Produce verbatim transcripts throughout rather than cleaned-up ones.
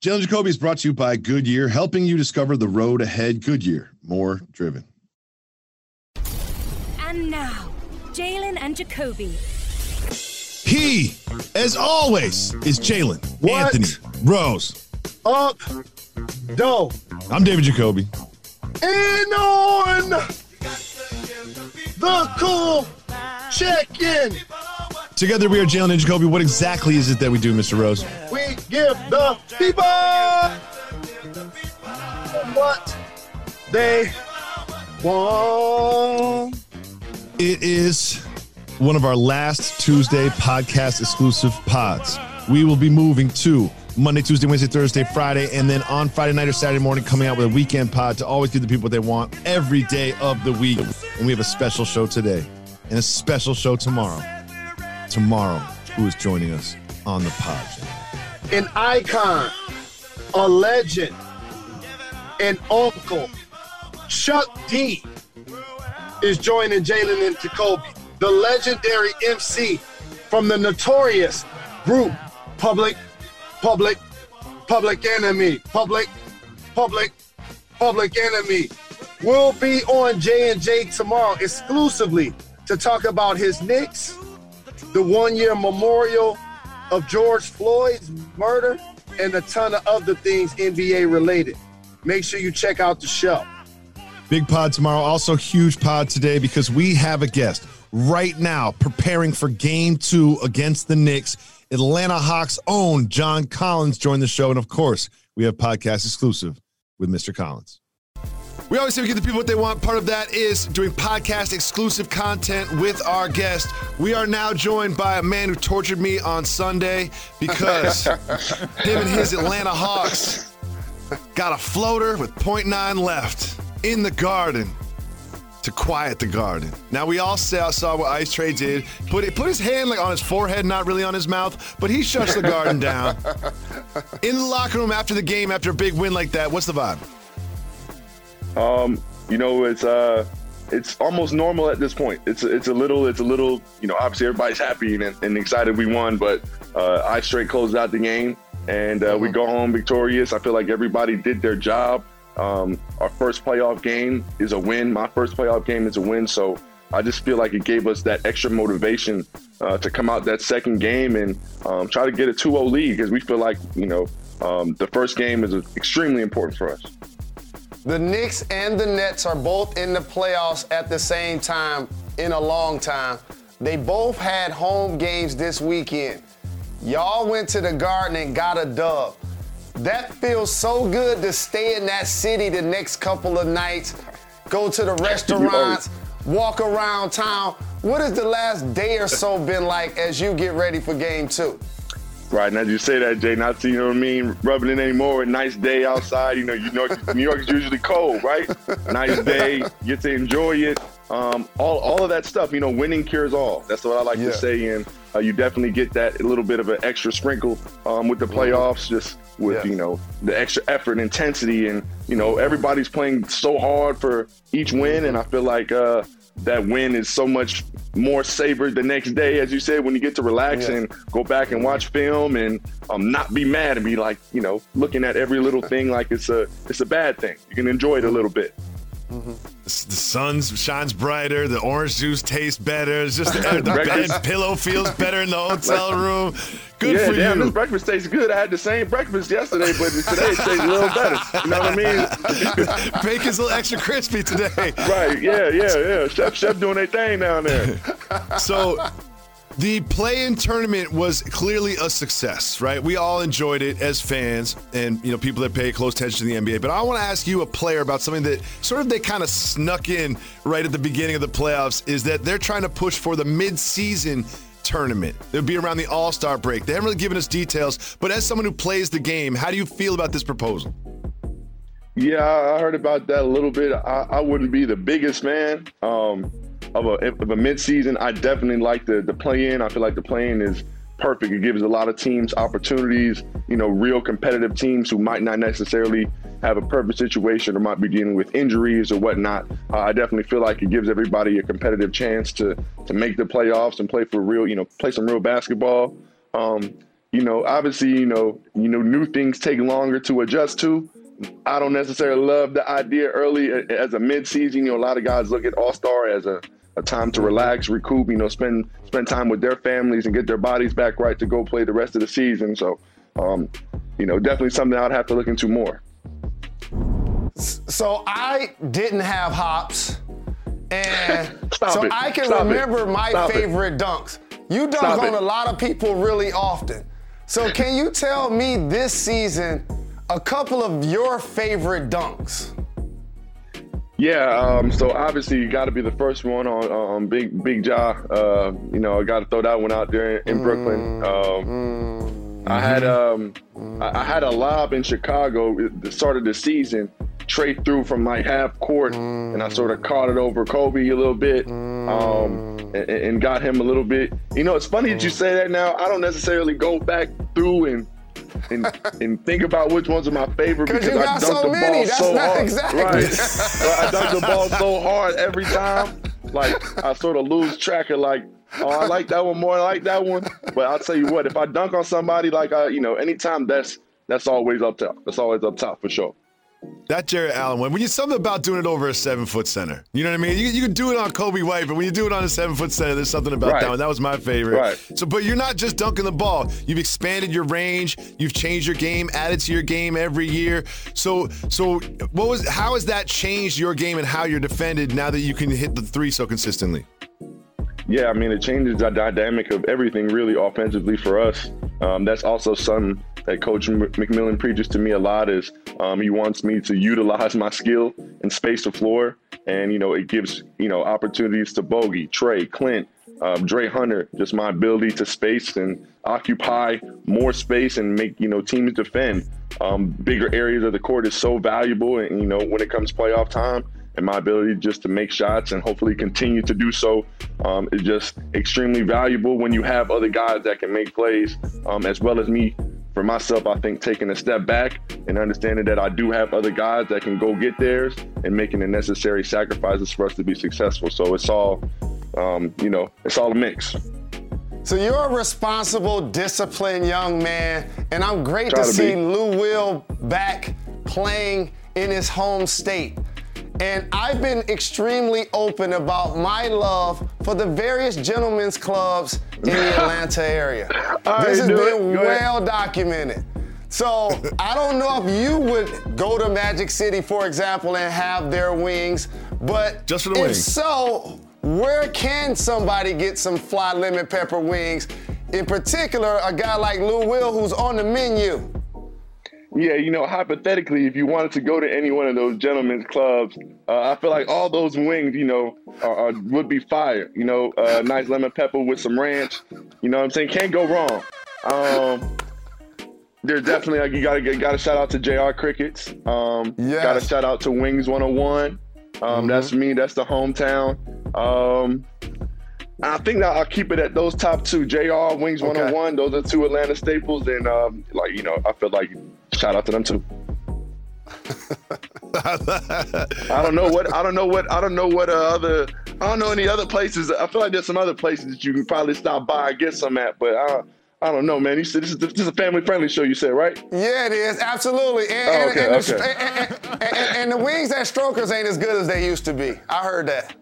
Jalen Jacoby is brought to you by Goodyear, helping you discover the road ahead. Goodyear, more driven. And now, Jalen and Jacoby. He, as always, is Jalen Anthony Rose. Up, dough. I'm David Jacoby. And on the cool check-in. Together we are Jalen and Jacoby. What exactly is it that we do, Mister Rose? We give the people what they want. It is one of our last Tuesday podcast exclusive pods. We will be moving to Monday, Tuesday, Wednesday, Thursday, Friday, and then on Friday night or Saturday morning coming out with a weekend pod to always give the people what they want every day of the week. And we have a special show today and a special show tomorrow. Tomorrow, who is joining us on the pod? An icon, a legend, an uncle, Chuck D is joining Jalen and Jacoby, the legendary M C from the notorious group Public, Public, Public Enemy, Public, Public, Public Enemy. We'll be on J and J tomorrow exclusively to talk about his Knicks, the one-year memorial of George Floyd's murder, and a ton of other things N B A related. Make sure you check out the show. Big pod tomorrow. Also huge pod today because we have a guest right now preparing for game two against the Knicks. Atlanta Hawks' own John Collins joined the show. And of course, we have podcast exclusive with Mister Collins. We always say we give the people what they want. Part of that is doing podcast exclusive content with our guest. We are now joined by a man who tortured me on Sunday because him and his Atlanta Hawks got a floater with point nine left in the Garden to quiet the Garden. Now, we all saw, saw what Ice Trey did. Put, it, put his hand like on his forehead, not really on his mouth, but he shuts the Garden down. In the locker room after the game, after a big win like that, what's the vibe? Um, you know, it's uh, it's almost normal at this point. It's it's a little, it's a little, you know, obviously everybody's happy and, and excited we won, but uh, I straight closed out the game and uh, mm-hmm. we go home victorious. I feel like everybody did their job. Um, our first playoff game is a win. My first playoff game is a win. So I just feel like it gave us that extra motivation uh, to come out that second game and um, try to get a two oh lead because we feel like, you know, um, the first game is extremely important for us. The Knicks and the Nets are both in the playoffs at the same time in a long time. They both had home games this weekend. Y'all went to the Garden and got a dub. That feels so good to stay in that city the next couple of nights, go to the restaurants, walk around town. What has the last day or so been like as you get ready for game two? Right, and as you say that, Jay, not to, you know what I mean, rubbing it anymore, a nice day outside, you know, you know, New York is usually cold, right? Nice day, get to enjoy it. Um, all, all of that stuff, you know, winning cures all. That's what I like yeah. to say, and uh, you definitely get that a little bit of an extra sprinkle um, with the playoffs, just with, yeah. you know, the extra effort and intensity, and, you know, everybody's playing so hard for each win, and I feel like uh, that win is so much more savored the next day, as you said, when you get to relax yeah. and go back and watch film and um, not be mad and be like, you know, looking at every little thing like it's a it's a bad thing. You can enjoy it a little bit. Mm-hmm. The sun shines brighter. The orange juice tastes better. It's just the, the bed pillow feels better in the hotel room. Good yeah, for damn, you. This breakfast tastes good. I had the same breakfast yesterday, but today it tastes a little better. You know what I mean? Bacon's a little extra crispy today. Right? Yeah, yeah, yeah. Chef, chef doing their thing down there. So. The play-in tournament was clearly a success, right? We all enjoyed it as fans and, you know, people that pay close attention to the N B A. But I want to ask you, a player, about something that sort of they kind of snuck in right at the beginning of the playoffs, is that they're trying to push for the mid-season tournament. It would be around the All-Star break. They haven't really given us details, but as someone who plays the game, how do you feel about this proposal? Yeah, I heard about that a little bit. I, I wouldn't be the biggest fan. Um, Of a, of a mid-season, I definitely like the, the play-in. I feel like the play-in is perfect. It gives a lot of teams opportunities, you know, real competitive teams who might not necessarily have a perfect situation or might be dealing with injuries or whatnot. Uh, I definitely feel like it gives everybody a competitive chance to to make the playoffs and play for real, you know, play some real basketball. Um, you know, obviously, you know, you know, new things take longer to adjust to. I don't necessarily love the idea early as a mid-season. You know, a lot of guys look at All-Star as a, a time to relax, recoup, you know, spend spend time with their families and get their bodies back right to go play the rest of the season. So, um, you know, definitely something I'd have to look into more. So I didn't have hops, and Stop so it. I can Stop remember it. my Stop favorite it. dunks. You dunk Stop on it. a lot of people really often. So can you tell me this season a couple of your favorite dunks? Yeah, um, so obviously you got to be the first one on, on Big Big Ja. Uh, you know, I got to throw that one out there in, in Brooklyn. Um, Mm. I had um, I, I had a lob in Chicago at the start of the season, straight through from like half court, Mm. and I sort of caught it over Kobe a little bit, um, and, and got him a little bit. You know, it's funny that you say that now. I don't necessarily go back through and and, and think about which ones are my favorite because you I got dunk so the many. ball That's so not hard. exactly. Right. I dunk the ball so hard every time, like I sort of lose track of like, oh, I like that one more, I like that one. But I'll tell you what, if I dunk on somebody, like I, you know, anytime that's that's always up top. That's always up top for sure. That Jarrett Allen one. When you something about doing it over a seven foot center. You know what I mean? You, you can do it on Kobe White, but when you do it on a seven foot center, there's something about Right. that one. That was my favorite. Right. So, but you're not just dunking the ball. You've expanded your range. You've changed your game, added to your game every year. So, so what was? How has that changed your game and how you're defended now that you can hit the three so consistently? Yeah, I mean, it changes the dynamic of everything really offensively for us. Um, that's also something that Coach McMillan preaches to me a lot is um, he wants me to utilize my skill and space the floor. And, you know, it gives, you know, opportunities to Bogey, Trey, Clint, um, Dre Hunter, just my ability to space and occupy more space and make, you know, teams defend. Um, bigger areas of the court is so valuable. And, you know, when it comes playoff time, and my ability just to make shots and hopefully continue to do so um, is just extremely valuable when you have other guys that can make plays, um, as well as me. For myself, I think taking a step back and understanding that I do have other guys that can go get theirs and making the necessary sacrifices for us to be successful. So it's all, um, you know, it's all a mix. So you're a responsible, disciplined young man, and I'm great Try to to see be. Lou Will back playing in his home state. And I've been extremely open about my love for the various gentlemen's clubs in the Atlanta area. All This has right, do it. been Go ahead. well documented. So I don't know if you would go to Magic City, for example, and have their wings, but Just for the if wings. so, where can somebody get some fly lemon pepper wings? In particular, a guy like Lou Will who's on the menu. Yeah, you know, hypothetically, if you wanted to go to any one of those gentlemen's clubs, uh, I feel like all those wings, you know, are, are, would be fire. You know, uh, nice lemon pepper with some ranch. You know what I'm saying? Can't go wrong. Um, there's definitely, like, you gotta got to shout out to J R Crickets. Um, Yes. Got to shout out to Wings one oh one. Um, Mm-hmm. That's me. That's the hometown. Um, I think that I'll keep it at those top two. J R, Wings Okay. one oh one. Those are two Atlanta staples, and um, like you know, I feel like shout out to them too. I don't know what I don't know what I don't know what uh, other I don't know any other places. I feel like there's some other places that you can probably stop by and get some at, but I I don't know, man. You said this is this is a family friendly show. You said right? Yeah, it is, absolutely. And, Oh, and- okay, and the, okay. and- and- and- and the wings at Strokers ain't as good as they used to be. I heard that.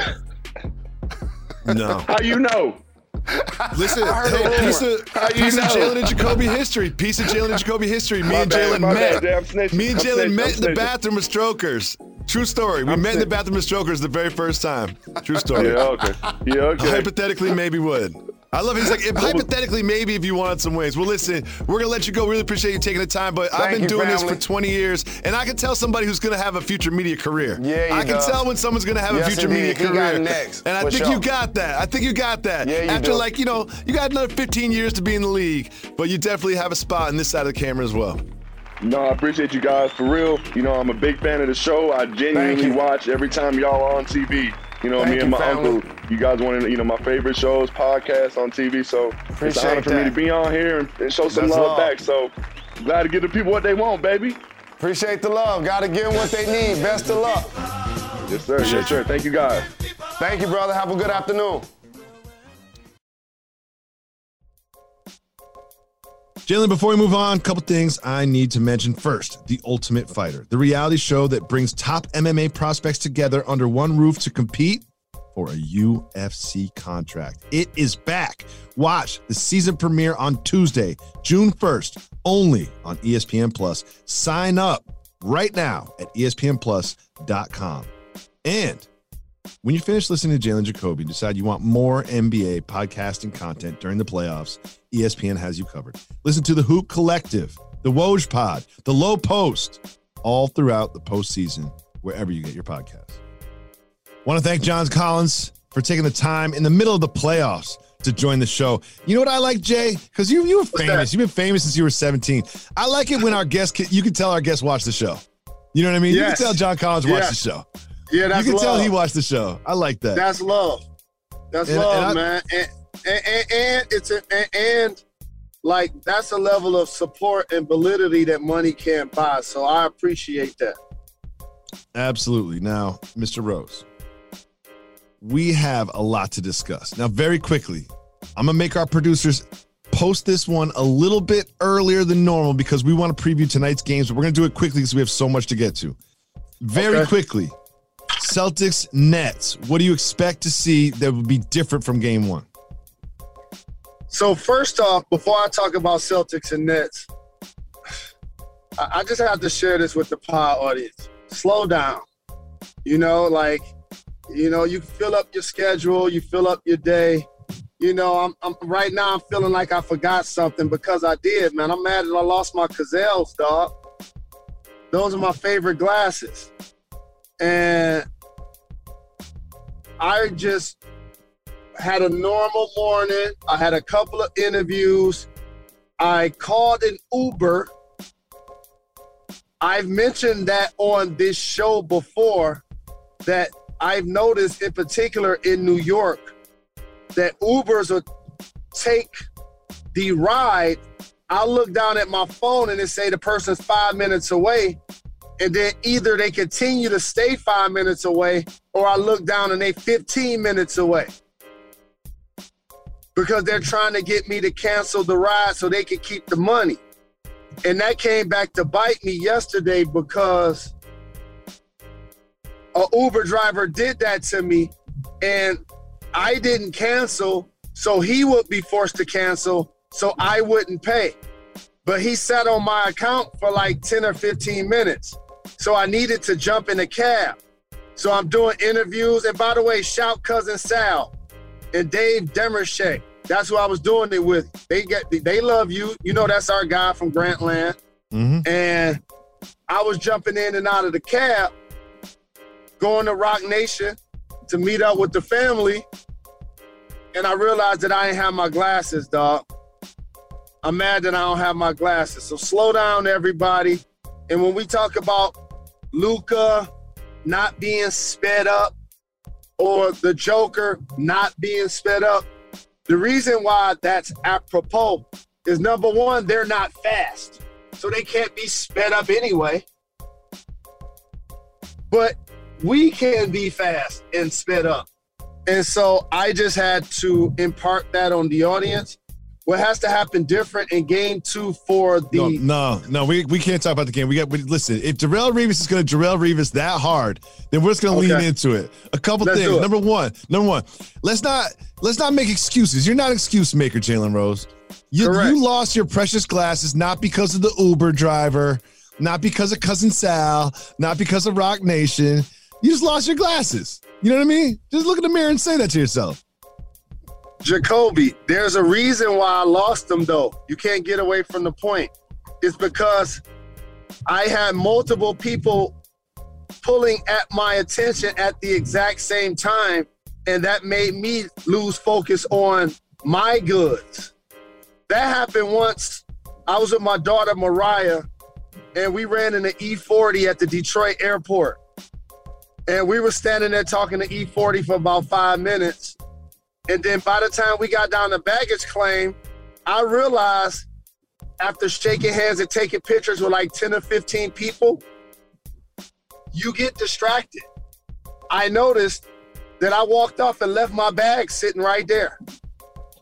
No. How you know? Listen, I heard a hey, rumor. piece of, How you piece of know? Jalen and Jacoby history. Piece of Jalen and Jacoby history. Me My and bad, Jalen my met. bad, Jay, I'm snitching. Me and I'm Jalen snitching, met I'm in the snitching. bathroom with Strokers. True story. We I'm met in the snitching. bathroom with Strokers the very first time. True story. Yeah, okay. Yeah, okay. Hypothetically, maybe would. I love it. He's like, if, hypothetically, maybe if you wanted some wings. Well, listen, we're going to let you go. Really appreciate you taking the time, but I've Thank been you, doing this family. for twenty years, and I can tell somebody who's going to have a future media career. Yeah, he I can does. tell when someone's going to have Yes, a future indeed. media He career. got next, And I for think sure. you got that. I think you got that. Yeah, you After, do. like, you know, you got another fifteen years to be in the league, but you definitely have a spot on this side of the camera as well. No, I appreciate you guys for real. You know, I'm a big fan of the show. I genuinely you. watch every time y'all are on T V. You know, Thank me and you, my family. uncle, you guys one of the, you know, my favorite shows, podcasts on T V. So it's an Appreciate honor for me that. to be on here and, and show some That's love, love. back. So glad to give the people what they want, baby. Appreciate the love. Got to give them what they need. Best of luck. Yes, sir. Yes, sir. Thank you, guys. Thank you, brother. Have a good afternoon. Jalen, before we move on, a couple things I need to mention. First, The Ultimate Fighter, the reality show that brings top M M A prospects together under one roof to compete for a U F C contract. It is back. Watch the season premiere on Tuesday, June first, only on E S P N Plus. Sign up right now at E S P N plus dot com. And when you finish listening to Jalen Jacoby and decide you want more N B A podcasting content during the playoffs, E S P N has you covered. Listen to the Hoop Collective, the Woj Pod, the Low Post, all throughout the postseason, wherever you get your podcasts. Want to thank John Collins for taking the time in the middle of the playoffs to join the show. You know what I like, Jay? Because you you were famous. You've been famous since you were seventeen. I like it when our guests, you can tell our guests watch the show. You know what I mean? Yes. You can tell John Collins watched Yeah. the show. Yeah, that's You can love. tell he watched the show. I like that. That's love. That's And- love, and I- man. And, and, and, and it's a, and, and like that's a level of support and validity that money can't buy. So I appreciate that. Absolutely. Now, Mister Rose, we have a lot to discuss. Now, very quickly, I'm going to make our producers post this one a little bit earlier than normal because we want to preview tonight's games, but we're going to do it quickly because we have so much to get to. Very Okay. quickly, Celtics Nets. What do you expect to see that would be different from game one? So first off, before I talk about Celtics and Nets, I, I just have to share this with the pod audience. Slow down. You know, like, you know, you fill up your schedule, you fill up your day. You know, I'm, I'm right now I'm feeling like I forgot something because I did, man. I'm mad that I lost my Cazelles, dog. Those are my favorite glasses. And I just had a normal morning. I had a couple of interviews. I called an Uber. I've mentioned that on this show before, that I've noticed in particular in New York that Ubers will take the ride. I'll look down at my phone and it say the person's five minutes away. And then either they continue to stay five minutes away or I look down and they fifteen minutes away. Because they're trying to get me to cancel the ride so they can keep the money. And that came back to bite me yesterday because a Uber driver did that to me and I didn't cancel, so he would be forced to cancel, so I wouldn't pay. But he sat on my account for like ten or fifteen minutes. So I needed to jump in a cab. So I'm doing interviews. And by the way, shout Cousin Sal and Dave Demershek. That's who I was doing it with. They get, they love you. You know, that's our guy from Grantland. Mm-hmm. And I was jumping in and out of the cab, going to Rock Nation to meet up with the family. And I realized that I ain't have my glasses, dog. I'm mad that I don't have my glasses. So slow down, everybody. And when we talk about Luka not being sped up or the Joker not being sped up, the reason why that's apropos is, number one, they're not fast. So they can't be sped up anyway. But we can be fast and sped up. And so I just had to impart that on the audience. What has to happen different in game two for the No, no, no, we, we can't talk about the game. We got we, listen. If Darrelle Revis is going to Darrelle Revis that hard, then we're just going to Okay. lean into it. A couple Let's do things. it. Number one, number one. Let's not let's not make excuses. You're not an excuse maker, Jalen Rose. You Correct. you lost your precious glasses not because of the Uber driver, not because of Cousin Sal, not because of Rock Nation. You just lost your glasses. You know what I mean? Just look in the mirror and say that to yourself. Jacoby, there's a reason why I lost them, though. You can't get away from the point. It's because I had multiple people pulling at my attention at the exact same time, and that made me lose focus on my goods. That happened once. I was with my daughter, Mariah, and we ran in the E forty at the Detroit airport. And we were standing there talking to E forty for about five minutes. And then by the time we got down to baggage claim, I realized after shaking hands and taking pictures with like ten or fifteen people, you get distracted. I noticed that I walked off and left my bag sitting right there.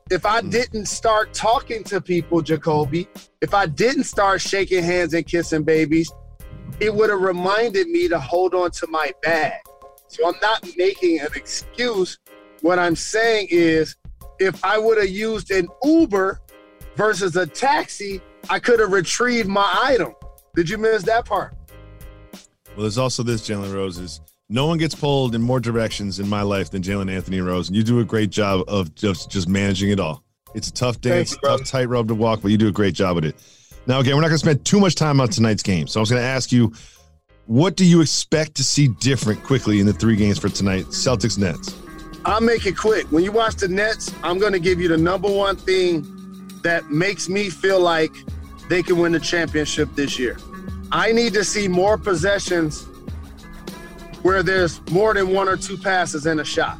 if I didn't start talking to people, Jacoby, if I didn't start shaking hands and kissing babies, it would have reminded me to hold on to my bag. So I'm not making an excuse. What I'm saying is, if I would have used an Uber versus a taxi, I could have retrieved my item. Did you miss that part? Well, there's also this, Jalen Rose, is no one gets pulled in more directions in my life than Jalen Anthony Rose, and you do a great job of just, just managing it all. It's a tough dance, you, tough tightrope to walk, but you do a great job with it. Now, again, we're not going to spend too much time on tonight's game, so I was going to ask you, what do you expect to see different quickly in the three games for tonight, Celtics Nets? I'll make it quick. When you watch the Nets, I'm going to give you the number one thing that makes me feel like they can win the championship this year. I need to see more possessions where there's more than one or two passes and a shot.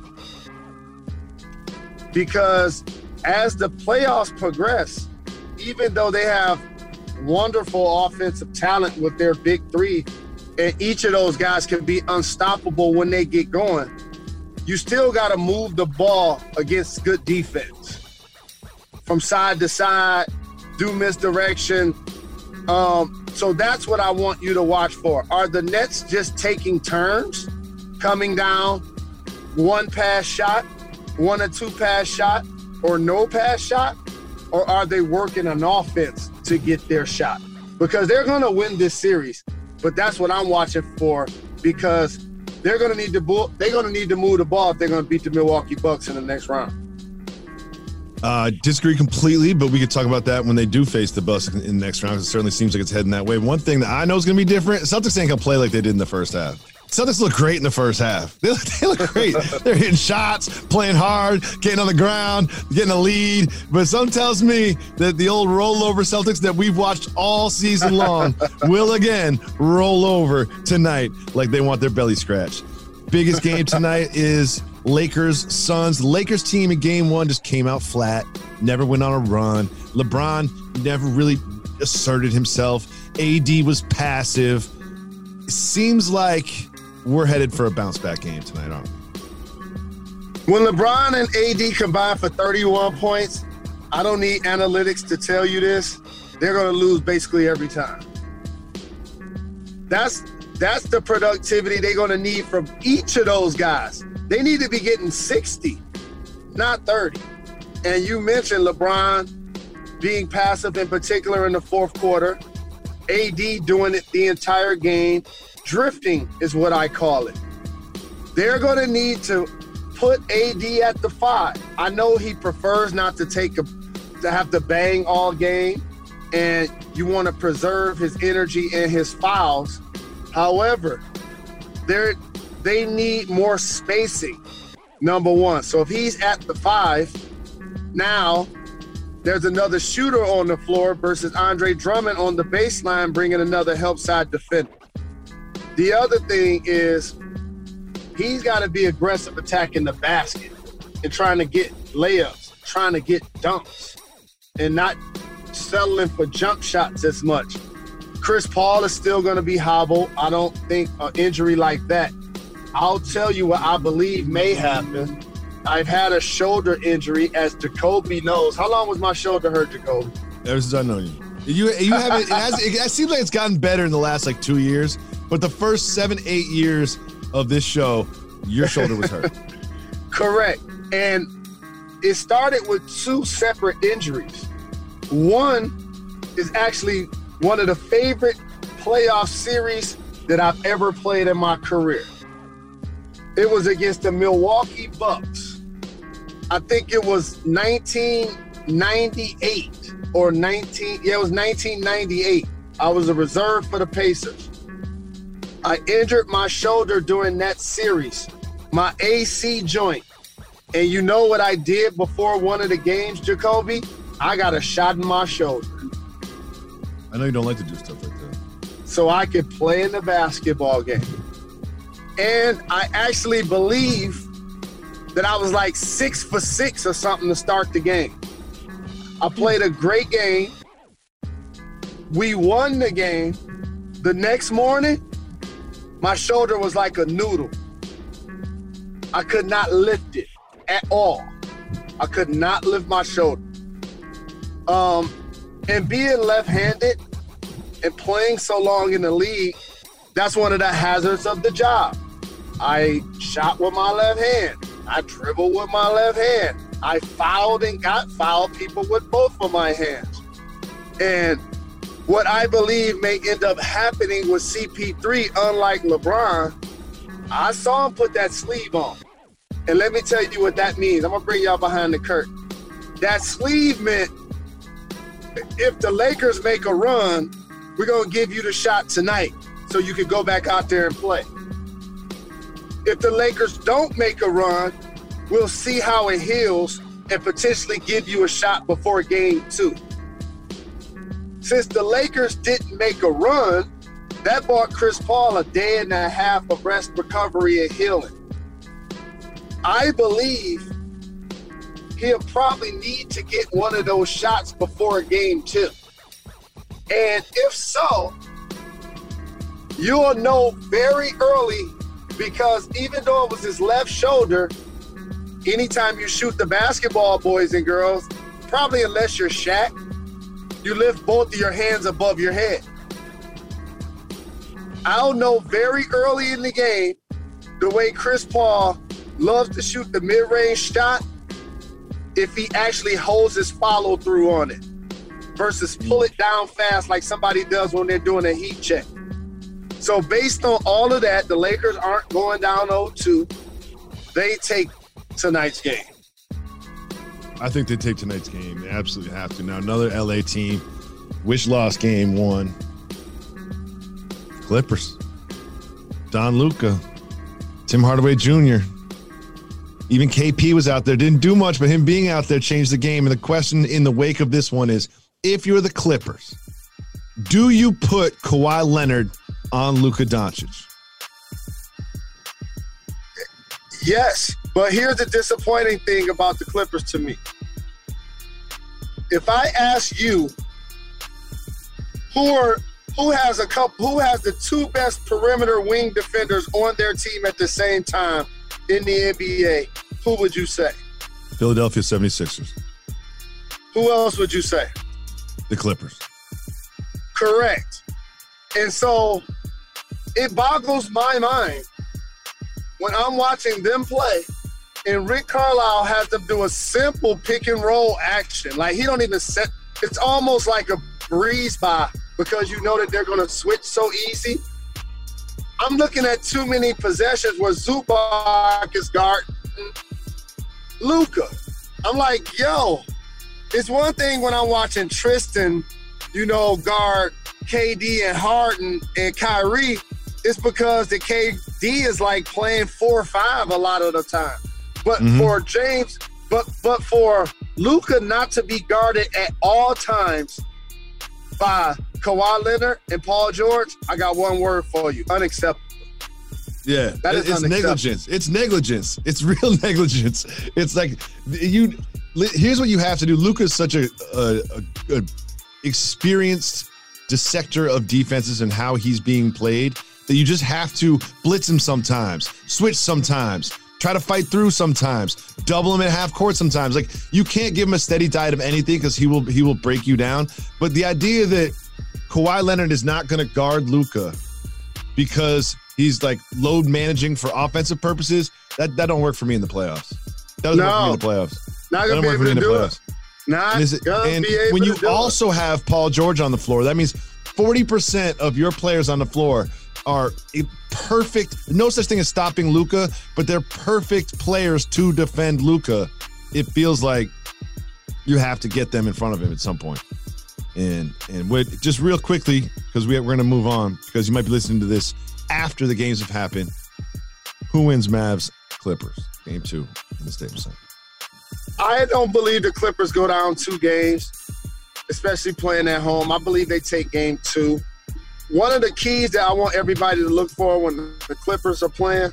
Because as the playoffs progress, even though they have wonderful offensive talent with their big three, and each of those guys can be unstoppable when they get going, you still got to move the ball against good defense. From side to side, do misdirection. Um, so that's what I want you to watch for. Are the Nets just taking turns, coming down, one pass shot, one or two pass shot, or no pass shot? Or are they working an offense to get their shot? Because they're going to win this series, but that's what I'm watching for, because they're going to need to bull, they're going to need to move the ball if they're going to beat the Milwaukee Bucks in the next round. Uh, disagree completely, but we could talk about that when they do face the Bucks in the next round. It certainly seems like it's heading that way. One thing that I know is going to be different, Celtics ain't going to play like they did in the first half. Celtics look great in the first half. They look, they look great. They're hitting shots, playing hard, getting on the ground, getting a lead. But something tells me that the old rollover Celtics that we've watched all season long will again roll over tonight like they want their belly scratched. Biggest game tonight is Lakers Suns. The Lakers team in game one just came out flat, never went on a run. LeBron never really asserted himself. A D was passive. It seems like we're headed for a bounce back game tonight, aren't we? When LeBron and A D combine for thirty-one points, I don't need analytics to tell you this. They're going to lose basically every time. That's that's the productivity they're going to need from each of those guys. They need to be getting sixty, not thirty. And you mentioned LeBron being passive, in particular in the fourth quarter. A D doing it the entire game. Drifting is what I call it. They're going to need to put A D at the five. I know he prefers not to take a, to have to bang all game, and you want to preserve his energy and his fouls. However, they're, they need more spacing, number one. So if he's at the five, now there's another shooter on the floor versus Andre Drummond on the baseline, bringing another help side defender. The other thing is he's got to be aggressive attacking the basket and trying to get layups, trying to get dunks, and not settling for jump shots as much. Chris Paul is still going to be hobbled. I don't think an injury like that. I'll tell you what I believe may happen. I've had a shoulder injury, as Jacoby knows. How long was my shoulder hurt, Jacoby? Ever since I know you. You, you haven't. It, has, it, it seems like it's gotten better in the last like two years, but the first seven, eight years of this show, your shoulder was hurt. Correct, and it started with two separate injuries. One is actually one of the favorite playoff series that I've ever played in my career. It was against the Milwaukee Bucks. I think it was nineteen ninety-eight or nineteen, yeah, it was nineteen ninety-eight. I was a reserve for the Pacers. I injured my shoulder during that series, my A C joint. And you know what I did before one of the games, Jacoby? I got a shot in my shoulder. I know you don't like to do stuff like that. So I could play in the basketball game. And I actually believe that I was like six for six or something to start the game. I played a great game. We won the game. The next morning, my shoulder was like a noodle. I could not lift it at all. I could not lift my shoulder. Um, and being left-handed and playing so long in the league, that's one of the hazards of the job. I shot with my left hand. I dribbled with my left hand. I fouled and got fouled people with both of my hands. And what I believe may end up happening with C P three, unlike LeBron, I saw him put that sleeve on. And let me tell you what that means. I'm going to bring y'all behind the curtain. That sleeve meant if the Lakers make a run, we're going to give you the shot tonight so you can go back out there and play. If the Lakers don't make a run, we'll see how it heals and potentially give you a shot before game two. Since the Lakers didn't make a run, that bought Chris Paul a day and a half of rest, recovery, and healing. I believe he'll probably need to get one of those shots before game two. And if so, you'll know very early, because even though it was his left shoulder, anytime you shoot the basketball, boys and girls, probably unless you're Shaq, you lift both of your hands above your head. I'll know very early in the game the way Chris Paul loves to shoot the mid-range shot if he actually holds his follow-through on it versus pull it down fast like somebody does when they're doing a heat check. So based on all of that, the Lakers aren't going down oh two. They take tonight's game. I think they take tonight's game. They absolutely have to. Now, another L A team, which lost game one. Clippers. Don Luca. Tim Hardaway Junior Even K P was out there. Didn't do much, but him being out there changed the game. And the question in the wake of this one is, if you're the Clippers, do you put Kawhi Leonard on Luka Doncic? Yes, but here's the disappointing thing about the Clippers to me. If I ask you who are who has a couple who has the two best perimeter wing defenders on their team at the same time in the N B A, who would you say? Philadelphia seventy-sixers. Who else would you say? The Clippers. Correct. And so it boggles my mind when I'm watching them play and Rick Carlisle has them do a simple pick and roll action. Like, he don't even set, it's almost like a breeze by because you know that they're going to switch so easy. I'm looking at too many possessions where Zubac is guarding Luka. I'm like, yo, it's one thing when I'm watching Tristan, you know, guard K D and Harden and Kyrie. It's because the K D is like playing four or five a lot of the time. But mm-hmm. for James, but but for Luka not to be guarded at all times by Kawhi Leonard and Paul George, I got one word for you: unacceptable. Yeah, that is it's negligence. It's negligence. It's real negligence. It's like you. Here's what you have to do. Luka's such a, a, a, a experienced dissector of defenses and how he's being played that you just have to blitz him sometimes, switch sometimes, try to fight through sometimes, double him at half court sometimes. Like, you can't give him a steady diet of anything because he will he will break you down. But the idea that Kawhi Leonard is not going to guard Luka because he's like load managing for offensive purposes, that, that don't work for me in the playoffs. That doesn't no, work for me in the playoffs. Not going to be able to do it. Not and, it, and be able when you to do also it. have Paul George on the floor, that means forty percent of your players on the floor are perfect. No such thing as stopping Luka, but they're perfect players to defend Luka. It feels like you have to get them in front of him at some point. And and with, just real quickly, because we, we're going to move on, because you might be listening to this after the games have happened. Who wins Mavs Clippers game two in the Staples Center? I don't believe the Clippers go down two games, especially playing at home. I believe they take game two. One of the keys that I want everybody to look for when the Clippers are playing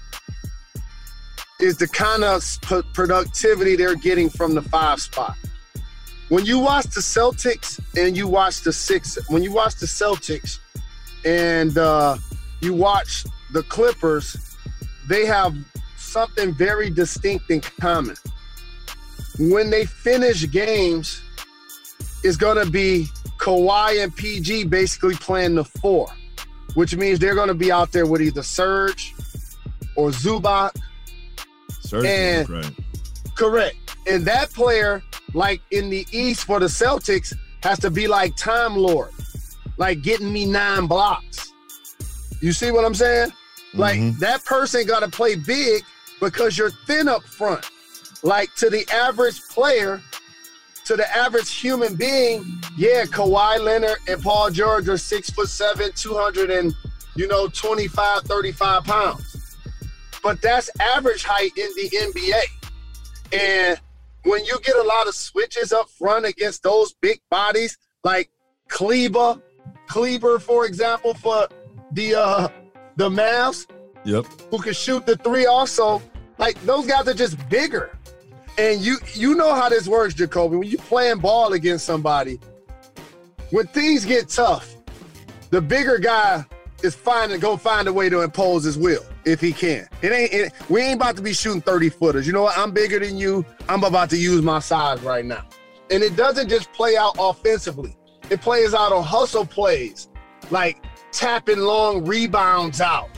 is the kind of productivity they're getting from the five spot. When you watch the Celtics and you watch the six, when you watch the Celtics and uh, you watch the Clippers, they have something very distinct in common. when they finish games, it's going to be Kawhi and P G basically playing the four, which means they're going to be out there with either Serge or Zubac. Serge, and, right. Correct. And that player, like in the East for the Celtics, has to be like Time Lord, like getting me nine blocks. You see what I'm saying? Mm-hmm. Like that person got to play big because you're thin up front. Like to the average player, to the average human being, yeah, Kawhi Leonard and Paul George are six foot seven, two hundred and, you know, twenty-five, thirty-five pounds. But that's average height in the N B A. And when you get a lot of switches up front against those big bodies, like Kleber, Kleber, for example, for the uh, the Mavs, yep, who can shoot the three also, like those guys are just bigger. And you you know how this works, Jacoby. When you playing ball against somebody, when things get tough, the bigger guy is finding go find a way to impose his will if he can. It ain't it, we ain't about to be shooting thirty footers. You know what? I'm bigger than you. I'm about to use my size right now. And it doesn't just play out offensively. It plays out on hustle plays, like tapping long rebounds out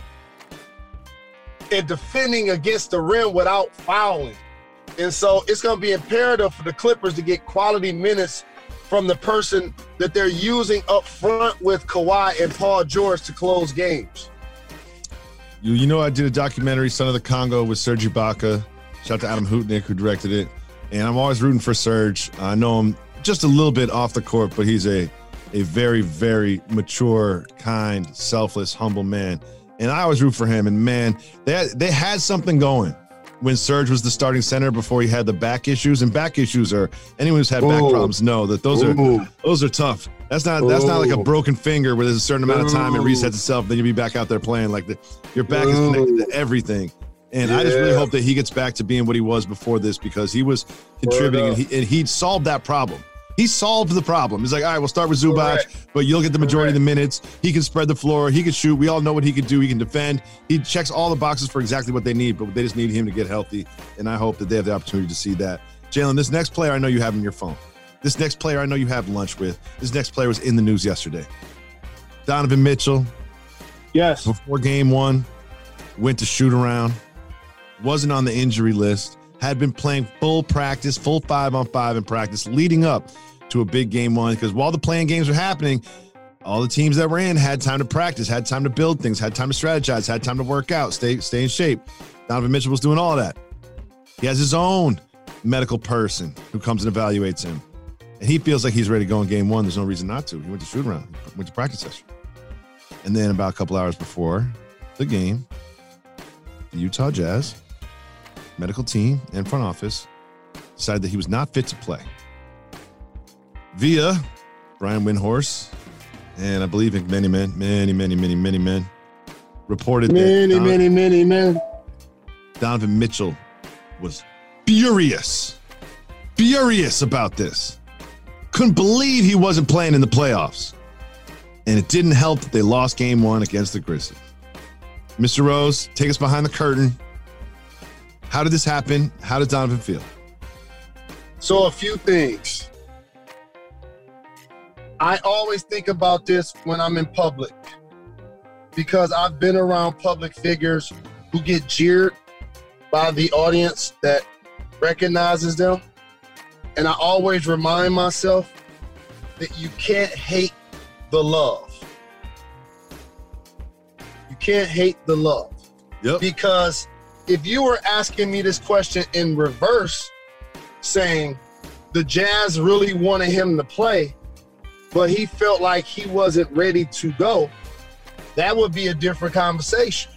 and defending against the rim without fouling. And so it's going to be imperative for the Clippers to get quality minutes from the person that they're using up front with Kawhi and Paul George to close games. You you know I did a documentary, Son of the Congo, with Serge Ibaka. Shout out to Adam Houtnick, who directed it. And I'm always rooting for Serge. I know him just a little bit off the court, but he's a, a very, very mature, kind, selfless, humble man. And I always root for him. And, man, they had, they had something going when Serge was the starting center before he had the back issues. And back issues are, anyone who's had Ooh. back problems know that those Ooh. are those are tough. That's not that's Ooh. not like a broken finger where there's a certain amount of time it resets itself, then you'll be back out there playing. Like the, your back Ooh. is connected to everything. And yeah. I just really hope that he gets back to being what he was before this, because he was contributing and he and he solved that problem. He solved the problem. He's like, all right, we'll start with Zubac, Correct. but you'll get the majority Correct. of the minutes. He can spread the floor. He can shoot. We all know what he can do. He can defend. He checks all the boxes for exactly what they need, but they just need him to get healthy. And I hope that they have the opportunity to see that. Jalen, this next player I know you have in your phone. This next player I know you have lunch with. This next player was in the news yesterday. Donovan Mitchell. Yes. Before game one, went to shoot around. Wasn't on the injury list. Had been playing full practice, full five on five in practice leading up to a big game one, because while the playing games were happening, all the teams that were in had time to practice, had time to build things, had time to strategize, had time to work out, stay stay in shape. Donovan Mitchell was doing all that. He has his own medical person who comes and evaluates him. And he feels like he's ready to go in game one. There's no reason not to. He went to shoot around, went to practice session. And then about a couple hours before the game, the Utah Jazz medical team and front office decided that he was not fit to play. Via Brian Windhorst, and I believe many men, many, many, many, many men reported many, that Donovan, many, many men. Donovan Mitchell was furious, furious about this. Couldn't believe he wasn't playing in the playoffs. And it didn't help that they lost game one against the Grizzlies. Mister Rose, take us behind the curtain. How did this happen? How did Donovan feel? So a few things. I always think about this when I'm in public, because I've been around public figures who get jeered by the audience that recognizes them. And I always remind myself that you can't hate the love. You can't hate the love. Yep. Because if you were asking me this question in reverse, saying the Jazz really wanted him to play, but he felt like he wasn't ready to go, that would be a different conversation.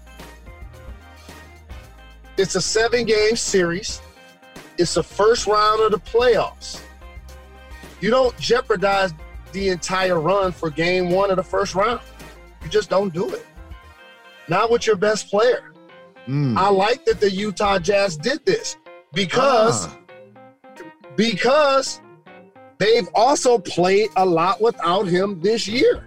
It's a seven-game series. It's the first round of the playoffs. You don't jeopardize the entire run for game one of the first round. You just don't do it. Not with your best player. Mm. I like that the Utah Jazz did this because, ah. because they've also played a lot without him this year.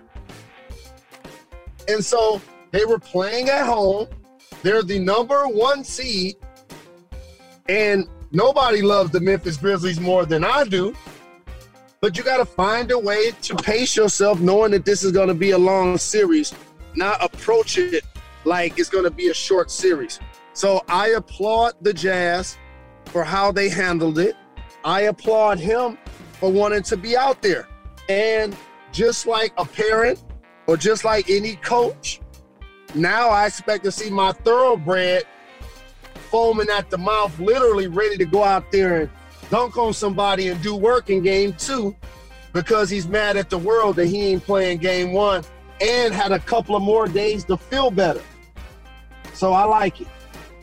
And so they were playing at home. They're the number one seed. And Nobody loves the Memphis Grizzlies more than I do. But you got to find a way to pace yourself knowing that this is going to be a long series, not approach it like it's going to be a short series. So I applaud the Jazz for how they handled it. I applaud him for wanting to be out there. And just like a parent or just like any coach, now I expect to see my thoroughbred foaming at the mouth, literally ready to go out there and dunk on somebody and do work in game two because he's mad at the world that he ain't playing game one and had a couple of more days to feel better. So I like it.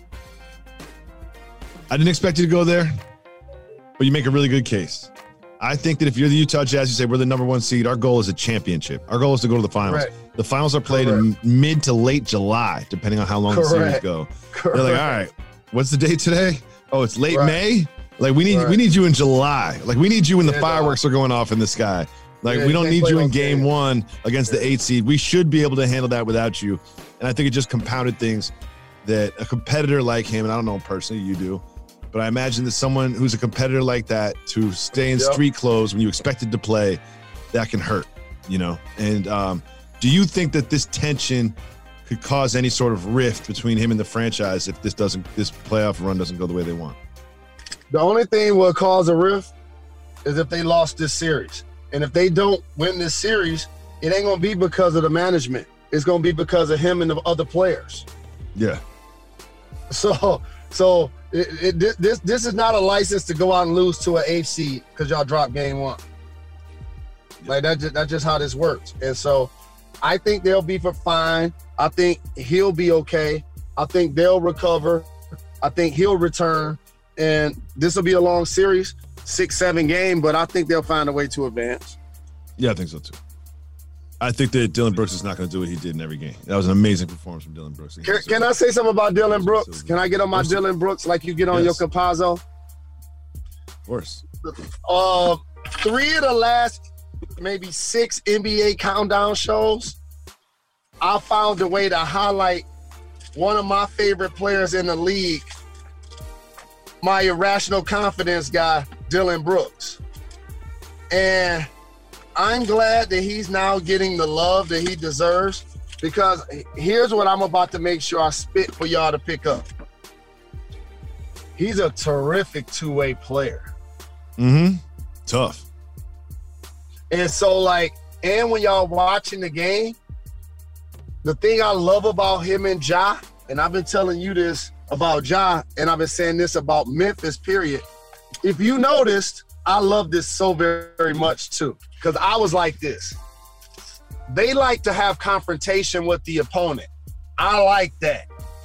I didn't expect you to go there, but you make a really good case. I think that if you're the Utah Jazz, you say we're the number one seed. Our goal is a championship. Our goal is to go to the finals. Correct. The finals are played Correct. in mid to late July, depending on how long Correct. the series go. Correct. They're like, all right, what's the date today? Oh, it's late right. May? Like, we need right. we need you in July. Like, we need you when the yeah, fireworks no. are going off in the sky. Like, yeah, we don't need you in game game one against yeah. the eight seed. We should be able to handle that without you. And I think it just compounded things that a competitor like him, and I don't know him personally, you do, but I imagine that someone who's a competitor like that to stay in yep. street clothes when you expected to play, that can hurt, you know? And um, do you think that this tension could cause any sort of rift between him and the franchise if this doesn't, this playoff run doesn't go the way they want? The only thing will cause a rift is if they lost this series. And if they don't win this series, it ain't going to be because of the management. It's going to be because of him and the other players. Yeah. So, so it, it, this this is not a license to go out and lose to an eighth seed because y'all dropped game one. Yeah. Like that, just, that's just how this works. And so, I think they'll be fine. I think he'll be okay. I think they'll recover. I think he'll return. And this will be a long series, six, seven game, but I think they'll find a way to advance. Yeah, I think so too. I think that Dillon Brooks is not going to do what he did in every game. That was an amazing performance from Dillon Brooks. Can, can I say something about Dillon Brooks? Can I get on my Dillon Brooks like you get on yes. your Campazzo? Of course. Uh, three of the last maybe six N B A countdown shows, I found a way to highlight one of my favorite players in the league, my irrational confidence guy, Dillon Brooks. And I'm glad that he's now getting the love that he deserves, because here's what I'm about to make sure I spit for y'all to pick up. He's a terrific two-way player. Mm-hmm. Tough. And so, like, and when y'all watching the game, the thing I love about him and Ja, and I've been telling you this about Ja, and I've been saying this about Memphis, period. If you noticed, I love this so very, very much too, because I was like this. They like to have confrontation with the opponent. I like that.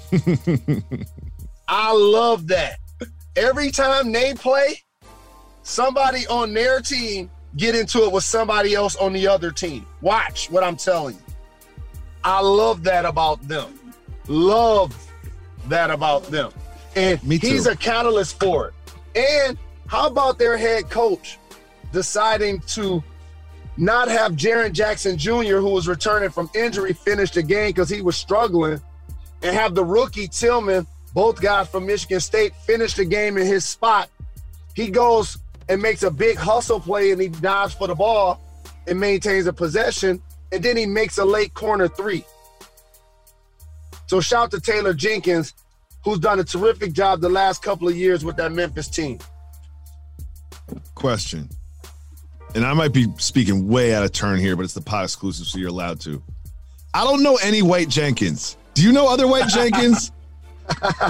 I love that. Every time they play, somebody on their team get into it with somebody else on the other team. Watch what I'm telling you. I love that about them. Love that about them. And Me too. He's a catalyst for it. And how about their head coach deciding to not have Jaren Jackson Junior, who was returning from injury, finish the game because he was struggling, and have the rookie Tillman, both guys from Michigan State, finish the game in his spot. He goes and makes a big hustle play, and he dives for the ball and maintains a possession, and then he makes a late corner three. So shout to Taylor Jenkins, who's done a terrific job the last couple of years with that Memphis team. Question, and I might be speaking way out of turn here, but it's the pod exclusive, so you're allowed to. I don't know any White Jenkins. Do you know other White Jenkins? uh,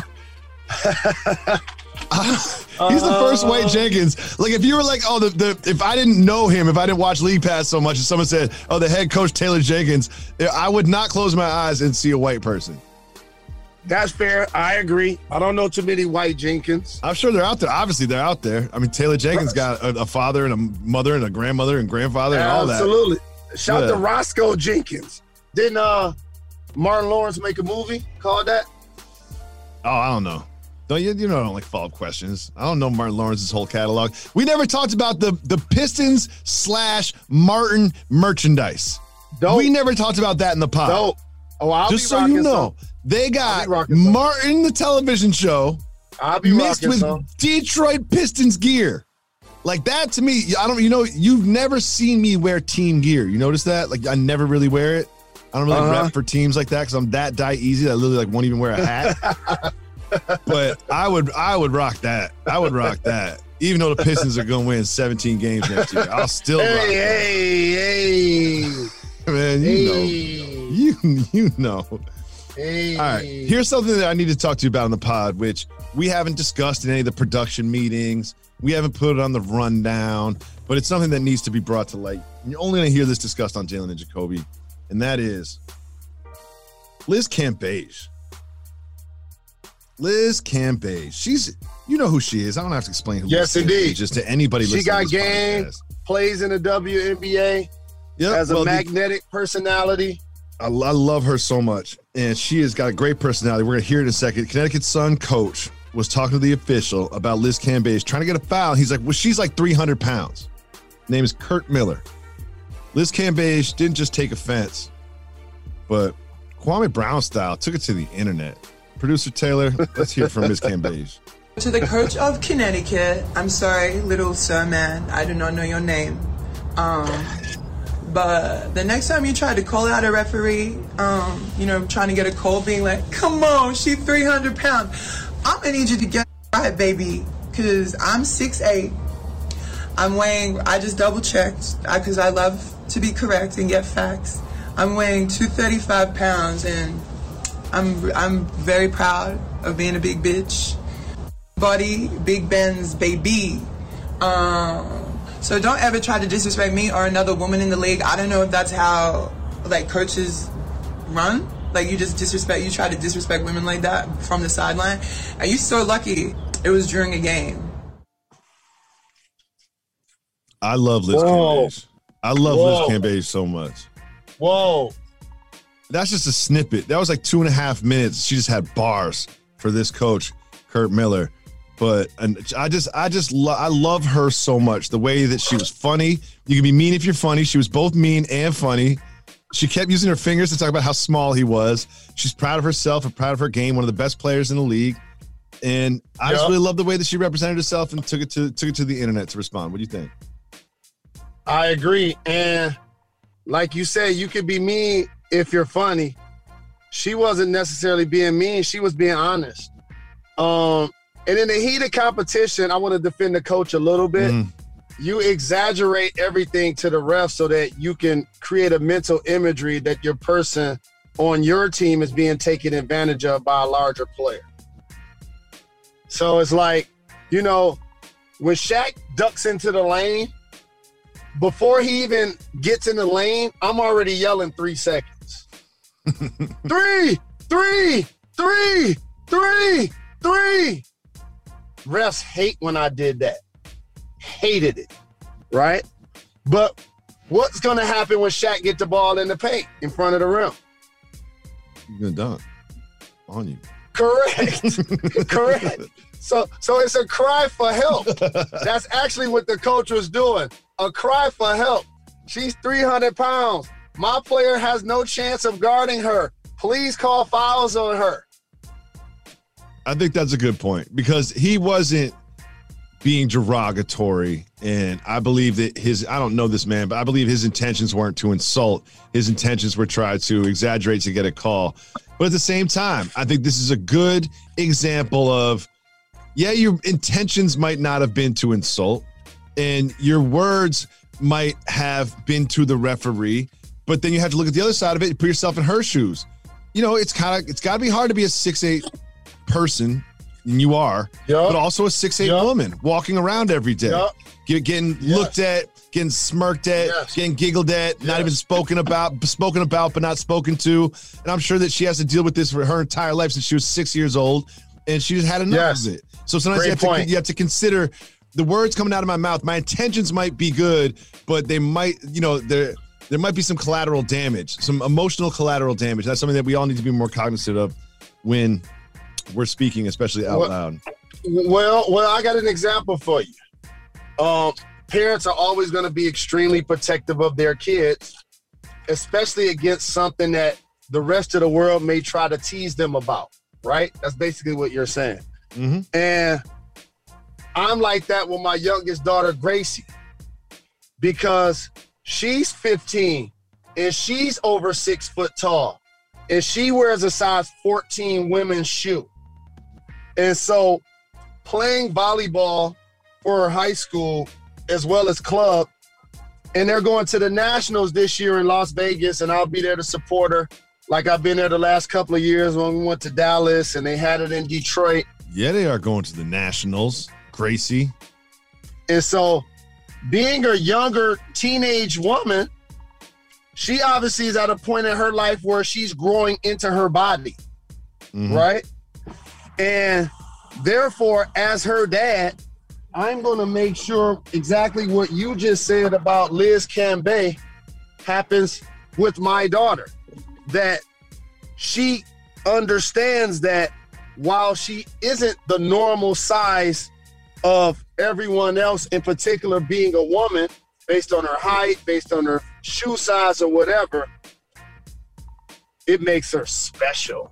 he's the first White Jenkins. Like, if you were like, oh, the, the if I didn't know him, if I didn't watch League Pass so much, and someone said, oh, the head coach Taylor Jenkins, I would not close my eyes and see a white person. That's fair. I agree. I don't know too many White Jenkins. I'm sure they're out there. Obviously, they're out there. I mean, Taylor Jenkins got a, a father and a mother and a grandmother and grandfather and all that. Absolutely. Shout Yeah. to Roscoe Jenkins. Didn't uh, Martin Lawrence make a movie called that? Oh, I don't know. Don't you? You know, I don't like follow-up questions. I don't know Martin Lawrence's whole catalog. We never talked about the the Pistons slash Martin merchandise. Dope. We never talked about that in the pod. Dope. Oh, I'll Just be so rocking you know, some. they got I'll be rocking some. Martin the television show I'll be mixed rocking with some. Detroit Pistons gear. Like that to me, I don't, you know, you've never seen me wear team gear. You notice that? Like I never really wear it. I don't really Uh-huh. rep for teams like that because I'm that die easy that I literally like won't even wear a hat. But I would, I would rock that. I would rock that. Even though the Pistons are going to win seventeen games next year, I'll still rock Hey, that. hey, hey, Man, you hey, know, you you know. hey. All right, here's something that I need to talk to you about on the pod, which we haven't discussed in any of the production meetings. We haven't put it on the rundown, but it's something that needs to be brought to light. You're only going to hear this discussed on Jalen and Jacoby, and that is Liz Cambage. Liz Cambage. She's, you know who she is. I don't have to explain who Yes, Liz Cambage indeed. is just to anybody She listening got to this game, podcast. plays in the W N B A, Yep, has a well, the- magnetic personality. I, I love her so much, and she has got a great personality. We're going to hear it in a second. Connecticut Sun coach was talking to the official about Liz Cambage trying to get a foul. He's like, well, she's like three hundred pounds. Name is Kurt Miller. Liz Cambage didn't just take offense, but Kwame Brown style took it to the internet. Producer Taylor, let's hear from Miz Cambage. To the coach of Connecticut, I'm sorry, little sir man, I do not know your name. Um, but the next time you try to call out a referee, um, you know, trying to get a call, being like, come on, she's three hundred pounds. I'm gonna need you to get right, baby, because I'm six eight. I'm weighing, I just double checked, because I love to be correct and get facts. I'm weighing two hundred thirty-five pounds, and I'm I'm very proud of being a big bitch. Body, Big Ben's baby. Um, so don't ever try to disrespect me or another woman in the league. I don't know if that's how like coaches run. Like you just disrespect, you try to disrespect women like that from the sideline. And you so lucky it was during a game. I love Liz Whoa. Cambage. I love Whoa. Liz Cambage so much. Whoa. That's just a snippet. That was like two and a half minutes. She just had bars for this coach, Kurt Miller. But and I just, I just, lo- I love her so much. The way that she was funny. You can be mean if you're funny. She was both mean and funny. She kept using her fingers to talk about how small he was. She's proud of herself and proud of her game. One of the best players in the league. And I just Yep. really love the way that she represented herself and took it to took it to the internet to respond. What do you think? I agree. And like you said, you could be mean if you're funny. She wasn't necessarily being mean. She was being honest. Um, and in the heat of competition, I want to defend the coach a little bit. Mm. You exaggerate everything to the ref so that you can create a mental imagery that your person on your team is being taken advantage of by a larger player. So it's like, you know, when Shaq ducks into the lane, before he even gets in the lane, I'm already yelling three seconds. three, three, three, three, three. Refs hate when I did that. Hated it, right? But what's going to happen when Shaq get the ball in the paint in front of the rim? You're gonna dunk on you. Correct. Correct. So so it's a cry for help. That's actually what the coach was doing. A cry for help. She's three hundred pounds. My player has no chance of guarding her. Please call fouls on her. I think that's a good point because he wasn't being derogatory. And I believe that his, I don't know this man, but I believe his intentions weren't to insult. His intentions were try to exaggerate to get a call. But at the same time, I think this is a good example of, yeah, your intentions might not have been to insult and your words might have been to the referee, but then you have to look at the other side of it and put yourself in her shoes. You know, it's kind of, it's got to be hard to be a six eight person, and you are, Yup. but also a six eight Yup. woman walking around every day, Yup. Get, getting Yes. looked at, getting smirked at, Yes. getting giggled at, not Yes. even spoken about, spoken about, but not spoken to. And I'm sure that she has to deal with this for her entire life since she was six years old, and she's had enough Yes. of it. So sometimes Great you have, to, point. you have to consider the words coming out of my mouth. My intentions might be good, but they might, you know, there there might be some collateral damage, some emotional collateral damage. That's something that we all need to be more cognizant of when we're speaking, especially out Well- loud. Well, well, I got an example for you. Um, parents are always going to be extremely protective of their kids, especially against something that the rest of the world may try to tease them about, right? That's basically what you're saying. Mm-hmm. And I'm like that with my youngest daughter, Gracie, because she's fifteen and she's over six foot tall and she wears a size fourteen women's shoe. And so playing volleyball for her high school as well as club, and they're going to the Nationals this year in Las Vegas, and I'll be there to support her like I've been there the last couple of years when we went to Dallas and they had it in Detroit. Yeah, they are going to the Nationals, Gracie. And so being a younger teenage woman, she obviously is at a point in her life where she's growing into her body, mm-hmm. right? And therefore, as her dad, I'm going to make sure exactly what you just said about Liz Cambage happens with my daughter. That she understands that while she isn't the normal size of everyone else, in particular being a woman, based on her height, based on her shoe size or whatever, it makes her special.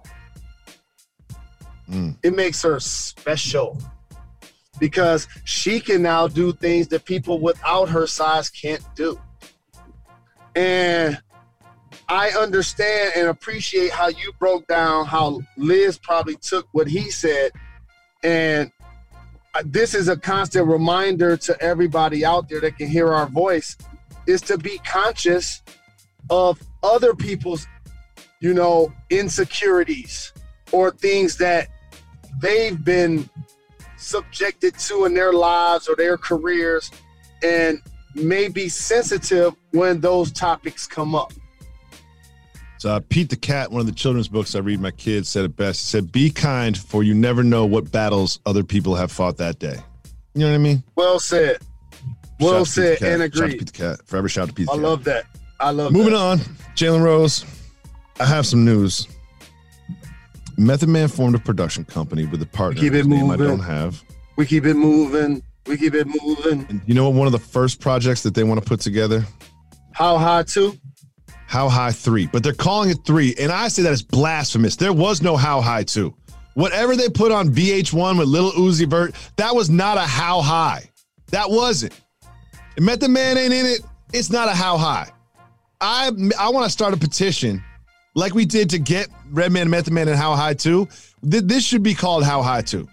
Mm. It makes her special because she can now do things that people without her size can't do. And I understand and appreciate how you broke down how Liz probably took what he said. And this is a constant reminder to everybody out there that can hear our voice, is to be conscious of other people's, you know, insecurities or things that they've been subjected to in their lives or their careers, and may be sensitive when those topics come up. So uh, Pete the Cat, one of the children's books I read my kids, said it best. He said, be kind, for you never know what battles other people have fought that day. You know what I mean? Well said. Well said and agreed. Shout out to Pete the Cat. Forever shout out to Pete the I Cat. I love that. I love Moving that. on, Jalen Rose, I have some news. Method Man formed a production company with a partner keep it whose name I moving. don't have. We keep it moving. We keep it moving. And you know what one of the first projects that they want to put together? How High two? How High three. But they're calling it three, and I say that is blasphemous. There was no How High two. Whatever they put on V H one with Lil Uzi Vert, that was not a How High. That wasn't. And Method Man ain't in it. It's not a How High. I I want to start a petition like we did to get Redman, Method Man, and How High two. This should be called How High two.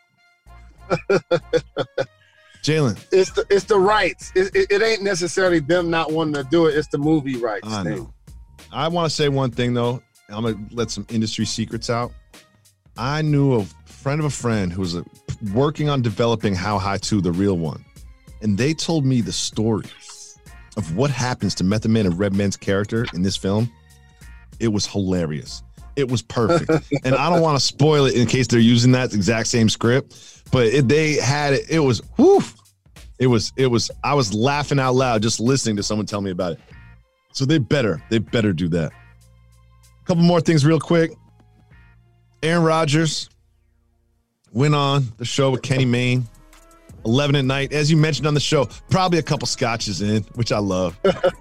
Jalen. It's the it's the rights. It, it, it ain't necessarily them not wanting to do it. It's the movie rights. I thing. know. I want to say one thing, though. I'm going to let some industry secrets out. I knew a friend of a friend who was a, working on developing How High two, the real one. And they told me the story of what happens to Method Man and Redman's character in this film. It was hilarious. It was perfect. And I don't want to spoil it in case they're using that exact same script, but it, they had it. It was, whew, it was, it was, I was laughing out loud just listening to someone tell me about it. So they better, they better do that. A couple more things real quick. Aaron Rodgers went on the show with Kenny Mayne, eleven at night. As you mentioned on the show, probably a couple scotches in, which I love.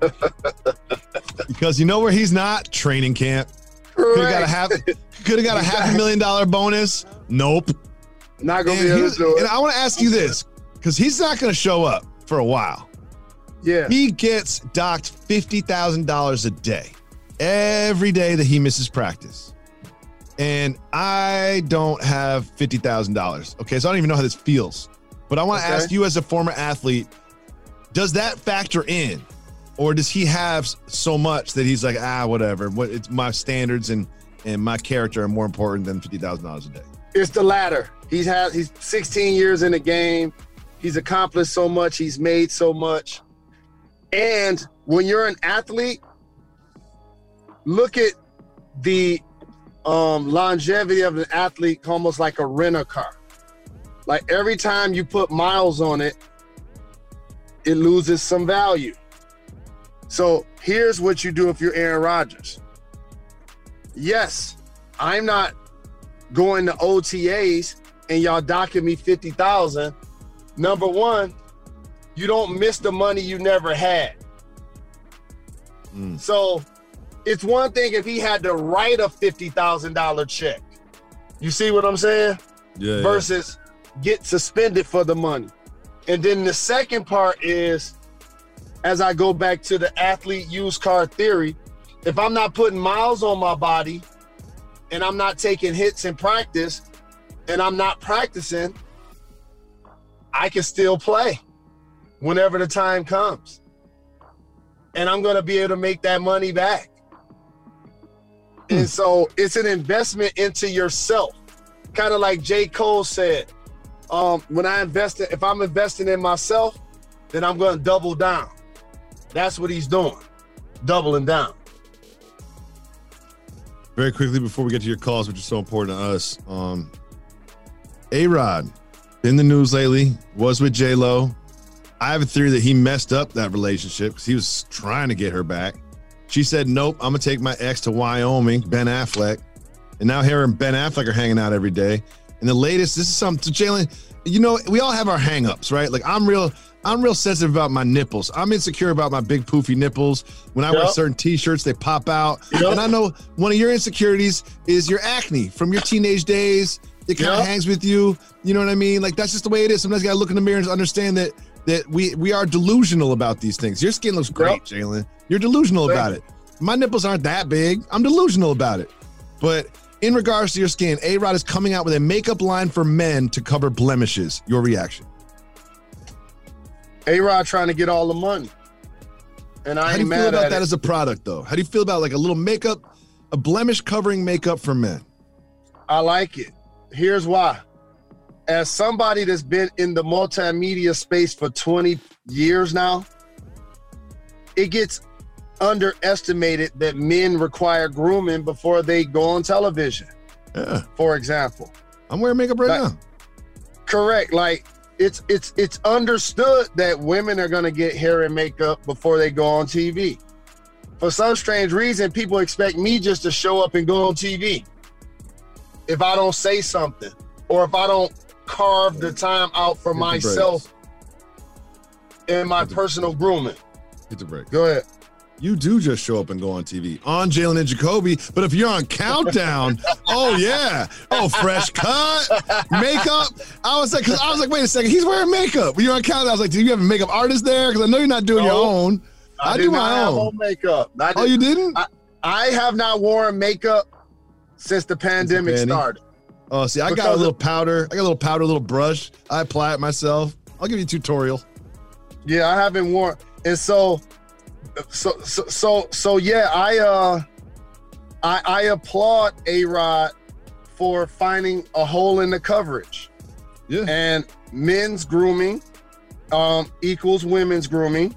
Because you know where he's not? Training camp. Could have got a half. Could have got a half a million dollar bonus. Nope. Not gonna and be able to do it. And I want to ask you this, because he's not going to show up for a while. Yeah. He gets docked fifty thousand dollars a day every day that he misses practice. And I don't have fifty thousand dollars. Okay, so I don't even know how this feels. But I want to Okay. ask you, as a former athlete, does that factor in? Or does he have so much that he's like, ah, whatever. What it's my standards and and my character are more important than fifty thousand dollars a day? It's the latter. He's had he's sixteen years in the game. He's accomplished so much. He's made so much. And when you're an athlete, look at the um, longevity of an athlete, almost like a rent-a-car. Like every time you put miles on it, it loses some value. So here's what you do if you're Aaron Rodgers. Yes, I'm not going to O T As and y'all docking me fifty thousand. Number one, you don't miss the money you never had. Mm. So it's one thing if he had to write a fifty thousand dollars check. You see what I'm saying? yeah, versus yeah. get suspended for the money. And then the second part is, as I go back to the athlete used car theory, if I'm not putting miles on my body and I'm not taking hits in practice and I'm not practicing, I can still play whenever the time comes. And I'm going to be able to make that money back. Hmm. And so it's an investment into yourself. Kind of like J. Cole said, um, when I invest, in, if I'm investing in myself, then I'm going to double down. That's what he's doing, doubling down. Very quickly before we get to your calls, which is so important to us, um, A-Rod, in the news lately, was with J-Lo. I have a theory that he messed up that relationship because he was trying to get her back. She said, nope, I'm going to take my ex to Wyoming, Ben Affleck. And now her and Ben Affleck are hanging out every day. And the latest, this is something, to Jalen, you know, we all have our hang-ups, right? Like I'm real... I'm real sensitive about my nipples. I'm insecure about my big poofy nipples. When I yep. wear certain t-shirts, they pop out. Yep. And I know one of your insecurities is your acne from your teenage days. It kind of yep. hangs with you. You know what I mean? Like that's just the way it is. Sometimes you gotta look in the mirror and understand that that we we are delusional about these things. Your skin looks great, yep. Jalen. You're delusional Thank about you. it. My nipples aren't that big. I'm delusional about it. But in regards to your skin, A-Rod is coming out with a makeup line for men to cover blemishes. Your reaction? A-Rod trying to get all the money. And I How ain't do you mad feel about at that it. as a product, though? How do you feel about like a little makeup, a blemish covering makeup for men? I like it. Here's why. As somebody that's been in the multimedia space for twenty years now, it gets underestimated that men require grooming before they go on television. Yeah. For example. I'm wearing makeup right like, now. Correct. Like, It's it's it's understood that women are going to get hair and makeup before they go on T V. For some strange reason, people expect me just to show up and go on T V. If I don't say something, or if I don't carve the time out for Hit myself and my personal grooming. Hit the break. Go ahead. You do just show up and go on T V on Jalen and Jacoby, but if you're on Countdown, oh yeah, oh fresh cut, makeup. I was like, cause I was like, wait a second, he's wearing makeup. When you're on Countdown, I was like, do you have a makeup artist there? Because I know you're not doing no, your own. I, I do do my not own. have makeup. I oh, you didn't? I, I have not worn makeup since the pandemic the started. Oh, see, I because got a little powder. I got a little powder, a little brush. I apply it myself. I'll give you a tutorial. Yeah, I haven't worn, and so. So, so, so, so, yeah, I, uh, I, I applaud A-Rod for finding a hole in the coverage. Yeah. And men's grooming, um, equals women's grooming.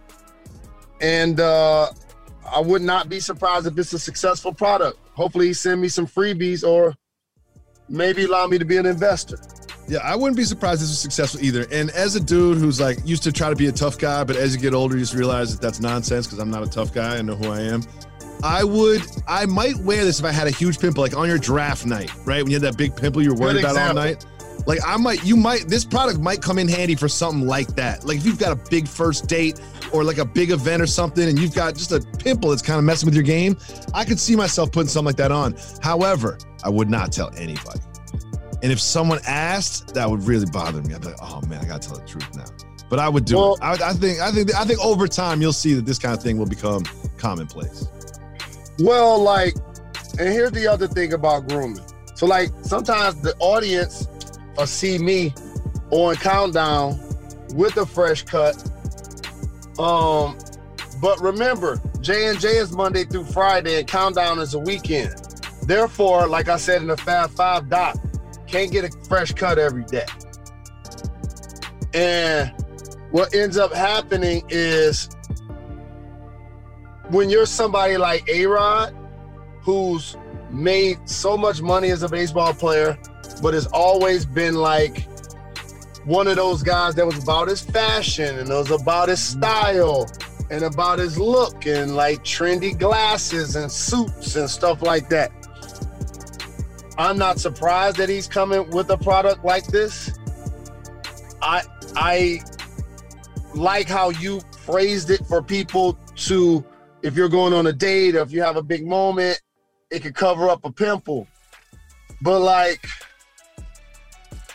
And, uh, I would not be surprised if it's a successful product. Hopefully he send me some freebies or maybe allow me to be an investor. Yeah, I wouldn't be surprised if this was successful either. And as a dude who's like used to try to be a tough guy, but as you get older, you just realize that that's nonsense because I'm not a tough guy. I know who I am. I would, I might wear this if I had a huge pimple, like on your draft night, right? When you had that big pimple you were worried about all night. Like I might, you might, this product might come in handy for something like that. Like if you've got a big first date or like a big event or something and you've got just a pimple that's kind of messing with your game, I could see myself putting something like that on. However, I would not tell anybody. And if someone asked, that would really bother me. I'd be like, "Oh man, I gotta tell the truth now." But I would do well, it. I, I think, I think, I think over time you'll see that this kind of thing will become commonplace. Well, like, and here's the other thing about grooming. So, like, sometimes the audience will see me on Countdown with a fresh cut. Um, but remember, J and J is Monday through Friday, and Countdown is a weekend. Therefore, like I said in the Fab Five doc, can't get a fresh cut every day. And what ends up happening is when you're somebody like A-Rod, who's made so much money as a baseball player, but has always been like one of those guys that was about his fashion and it was about his style and about his look and like trendy glasses and suits and stuff like that. I'm not surprised that he's coming with a product like this. I I like how you phrased it for people to, if you're going on a date or if you have a big moment, it could cover up a pimple. But like,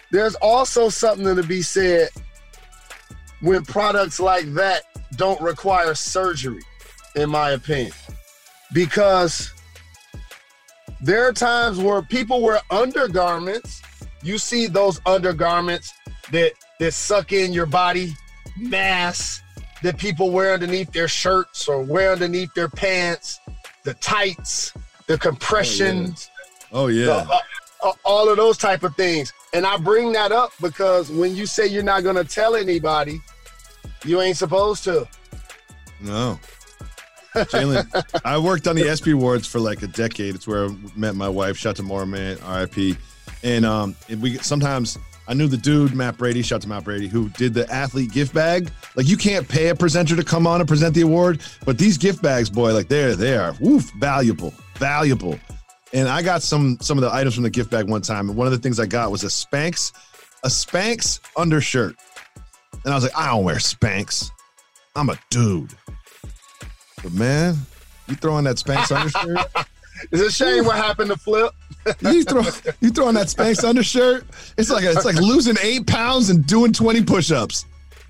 there's also something to be said when products like that don't require surgery, in my opinion. Because there are times where people wear undergarments. You see those undergarments that, that suck in your body mass that people wear underneath their shirts or wear underneath their pants, the tights, the compressions. Oh, yeah. The, uh, uh, all of those type of things. And I bring that up because when you say you're not going to tell anybody, you ain't supposed to. No. Jalen, I worked on the ESPY Awards for like a decade. It's where I met my wife. Shout out to Maura, man, R I P. And um, and we sometimes I knew the dude, Matt Brady. Shout out to Matt Brady, who did the athlete gift bag. Like you can't pay a presenter to come on and present the award, but these gift bags, boy, like they're they are woof valuable, valuable. And I got some some of the items from the gift bag one time, and one of the things I got was a Spanx, a Spanx undershirt. And I was like, I don't wear Spanx. I'm a dude. But man, you throw on that Spanx undershirt. It's a shame what happened to Flip. you throw you throw on that Spanx undershirt. It's like a, it's like losing eight pounds and doing twenty push-ups.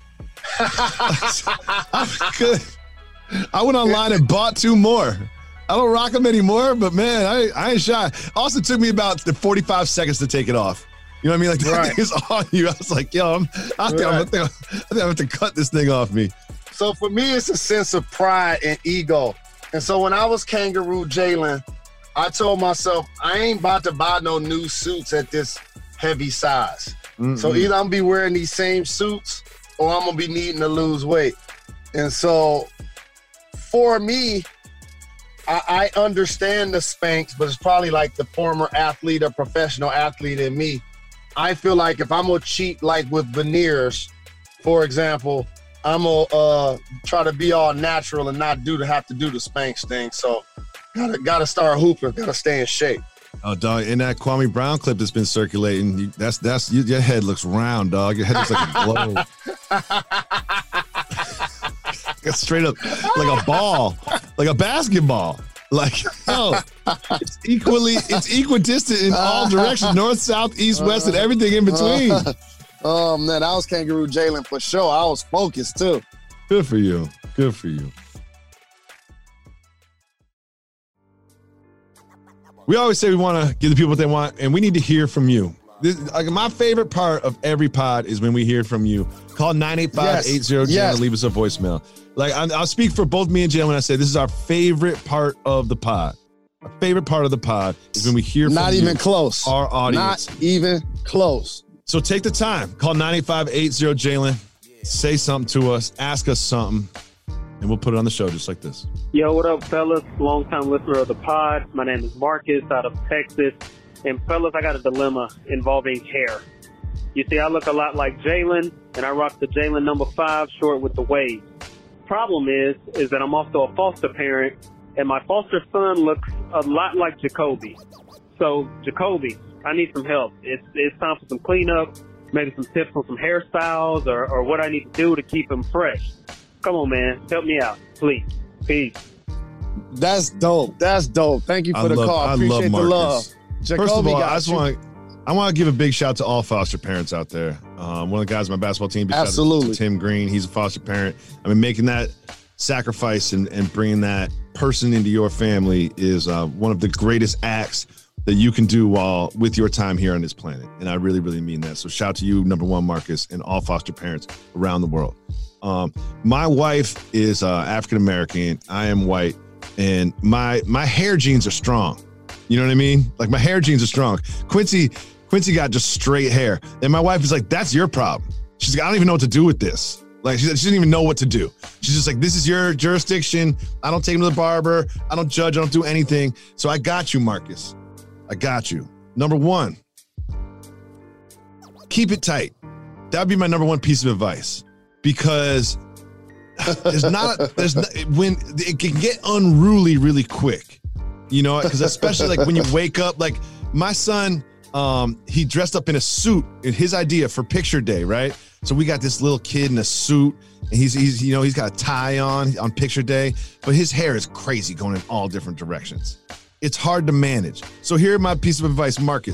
I'm good. I went online and bought two more. I don't rock them anymore, but man, I, I ain't shy. Also took me about the forty-five seconds to take it off. You know what I mean? Like that Right. thing is on you. I was like, yo, I'm, I think, I'm, I, think I'm, I think I'm going to cut this thing off me. So for me, it's a sense of pride and ego. And so when I was Kangaroo Jalen, I told myself, I ain't about to buy no new suits at this heavy size. Mm-mm. So either I'm going to be wearing these same suits or I'm going to be needing to lose weight. And so for me, I, I understand the Spanx, but it's probably like the former athlete or professional athlete in me. I feel like if I'm going to cheat like with veneers, for example, I'm going to uh, try to be all natural and not do to have to do the Spanx thing. So gotta, gotta start hooping, gotta stay in shape. Oh, dog, in that Kwame Brown clip that's been circulating, you, that's, that's, you, your head looks round, dog. Your head looks like a globe. Straight up, like a ball, like a basketball. Like, yo, it's equally, it's equidistant in all directions, north, south, east, west, and everything in between. Uh, oh, man, that was Kangaroo Jalen for sure. I was focused, too. Good for you. Good for you. We always say we want to give the people what they want, and we need to hear from you. This, like, my favorite part of every pod is when we hear from you. Call nine eight five, eight zero, J L and leave us a voicemail. Like, I, I'll speak for both me and Jalen when I say this is our favorite part of the pod. Our favorite part of the pod is when we hear from Not you, even close. Our audience. Not even close. So take the time. Call nine eight five, eight zero, Jalen. Say something to us. Ask us something. And we'll put it on the show just like this. Yo, what up, fellas? Long-time listener of the pod. My name is Marcus out of Texas. And, fellas, I got a dilemma involving hair. You see, I look a lot like Jalen, and I rock the Jalen number five short with the waves. Problem is, is that I'm also a foster parent, and my foster son looks a lot like Jacoby. So, Jacoby, I need some help. It's it's time for some cleanup, maybe some tips on some hairstyles or, or what I need to do to keep him fresh. Come on, man. Help me out, please. Peace. That's dope. That's dope. Thank you for I the love, call. I Appreciate appreciate love the Marcus. love. Jacoby First of all, got I just you. want I want to give a big shout to all foster parents out there. Um, one of the guys on my basketball team, big shout out Absolutely. to Tim Green. He's a foster parent. I mean, making that sacrifice and, and bringing that person into your family is uh, one of the greatest acts that you can do while with your time here on this planet. And I really, really mean that. So shout out to you, number one, Marcus, and all foster parents around the world. Um, my wife is uh, African-American. I am white. And my my hair genes are strong. You know what I mean? Like my hair genes are strong. Quincy Quincy got just straight hair. And my wife is like, that's your problem. She's like, I don't even know what to do with this. Like she, she doesn't even know what to do. She's just like, this is your jurisdiction. I don't take him to the barber. I don't judge. I don't do anything. So I got you, Marcus. I got you. Number one, keep it tight. That would be my number one piece of advice because there's not, there's not, when it can get unruly really quick, you know, because especially like when you wake up, like my son, um, he dressed up in a suit in his idea for picture day, right? So we got this little kid in a suit and he's, he's, you know, he's got a tie on on picture day, but his hair is crazy going in all different directions. It's hard to manage. So here my piece of advice, Marcus,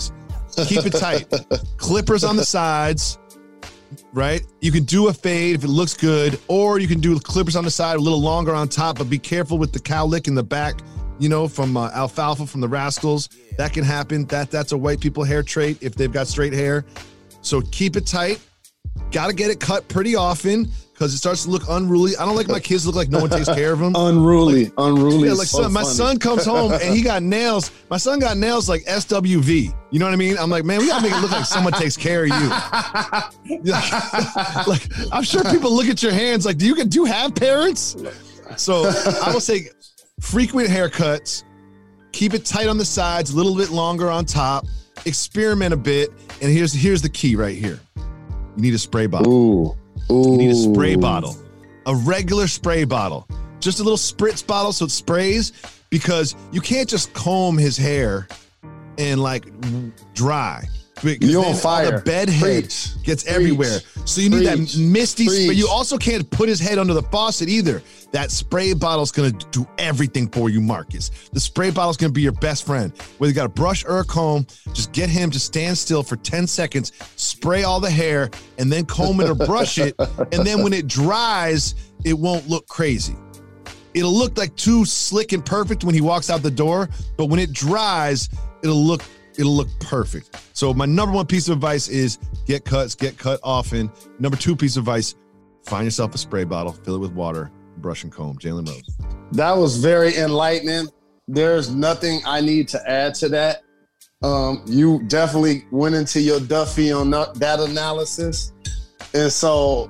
Keep it tight. Clippers on the sides, right? You can do a fade if it looks good, or you can do clippers on the side, a little longer on top, but be careful with the cowlick in the back, you know, from uh, Alfalfa, from the Rascals. That can happen. That That's a white people hair trait if they've got straight hair. So keep it tight. Got to get it cut pretty often because it starts to look unruly. I don't like my kids to look like no one takes care of them. Unruly, like, unruly. Yeah, like so son, my son comes home and he got nails. My son got nails like S W V. You know what I mean? I'm like, man, we got to make it look like someone takes care of you. Like, I'm sure people look at your hands like, do you, do you have parents? So I will say frequent haircuts. Keep it tight on the sides, a little bit longer on top. Experiment a bit. And here's here's the key right here. You need a spray bottle. Ooh. Ooh. You need a spray bottle. A regular spray bottle. Just a little spritz bottle so it sprays, because you can't just comb his hair and like dry. You're on fire. The bed head Preach. gets Preach. everywhere. So you need Preach. that misty, Preach. but you also can't put his head under the faucet either. That spray bottle's gonna do everything for you, Marcus. The spray bottle's gonna be your best friend. Whether you got a brush or a comb, just get him to stand still for ten seconds, spray all the hair, and then comb it or brush it. And then when it dries, it won't look crazy. It'll look like too slick and perfect when he walks out the door, but when it dries, it'll look it'll look perfect. So my number one piece of advice is get cuts, get cut often. Number two piece of advice, find yourself a spray bottle, fill it with water, brush and comb. Jalen Rose. That was very enlightening. There's nothing I need to add to that. Um, you definitely went into your Duffy on that analysis. And so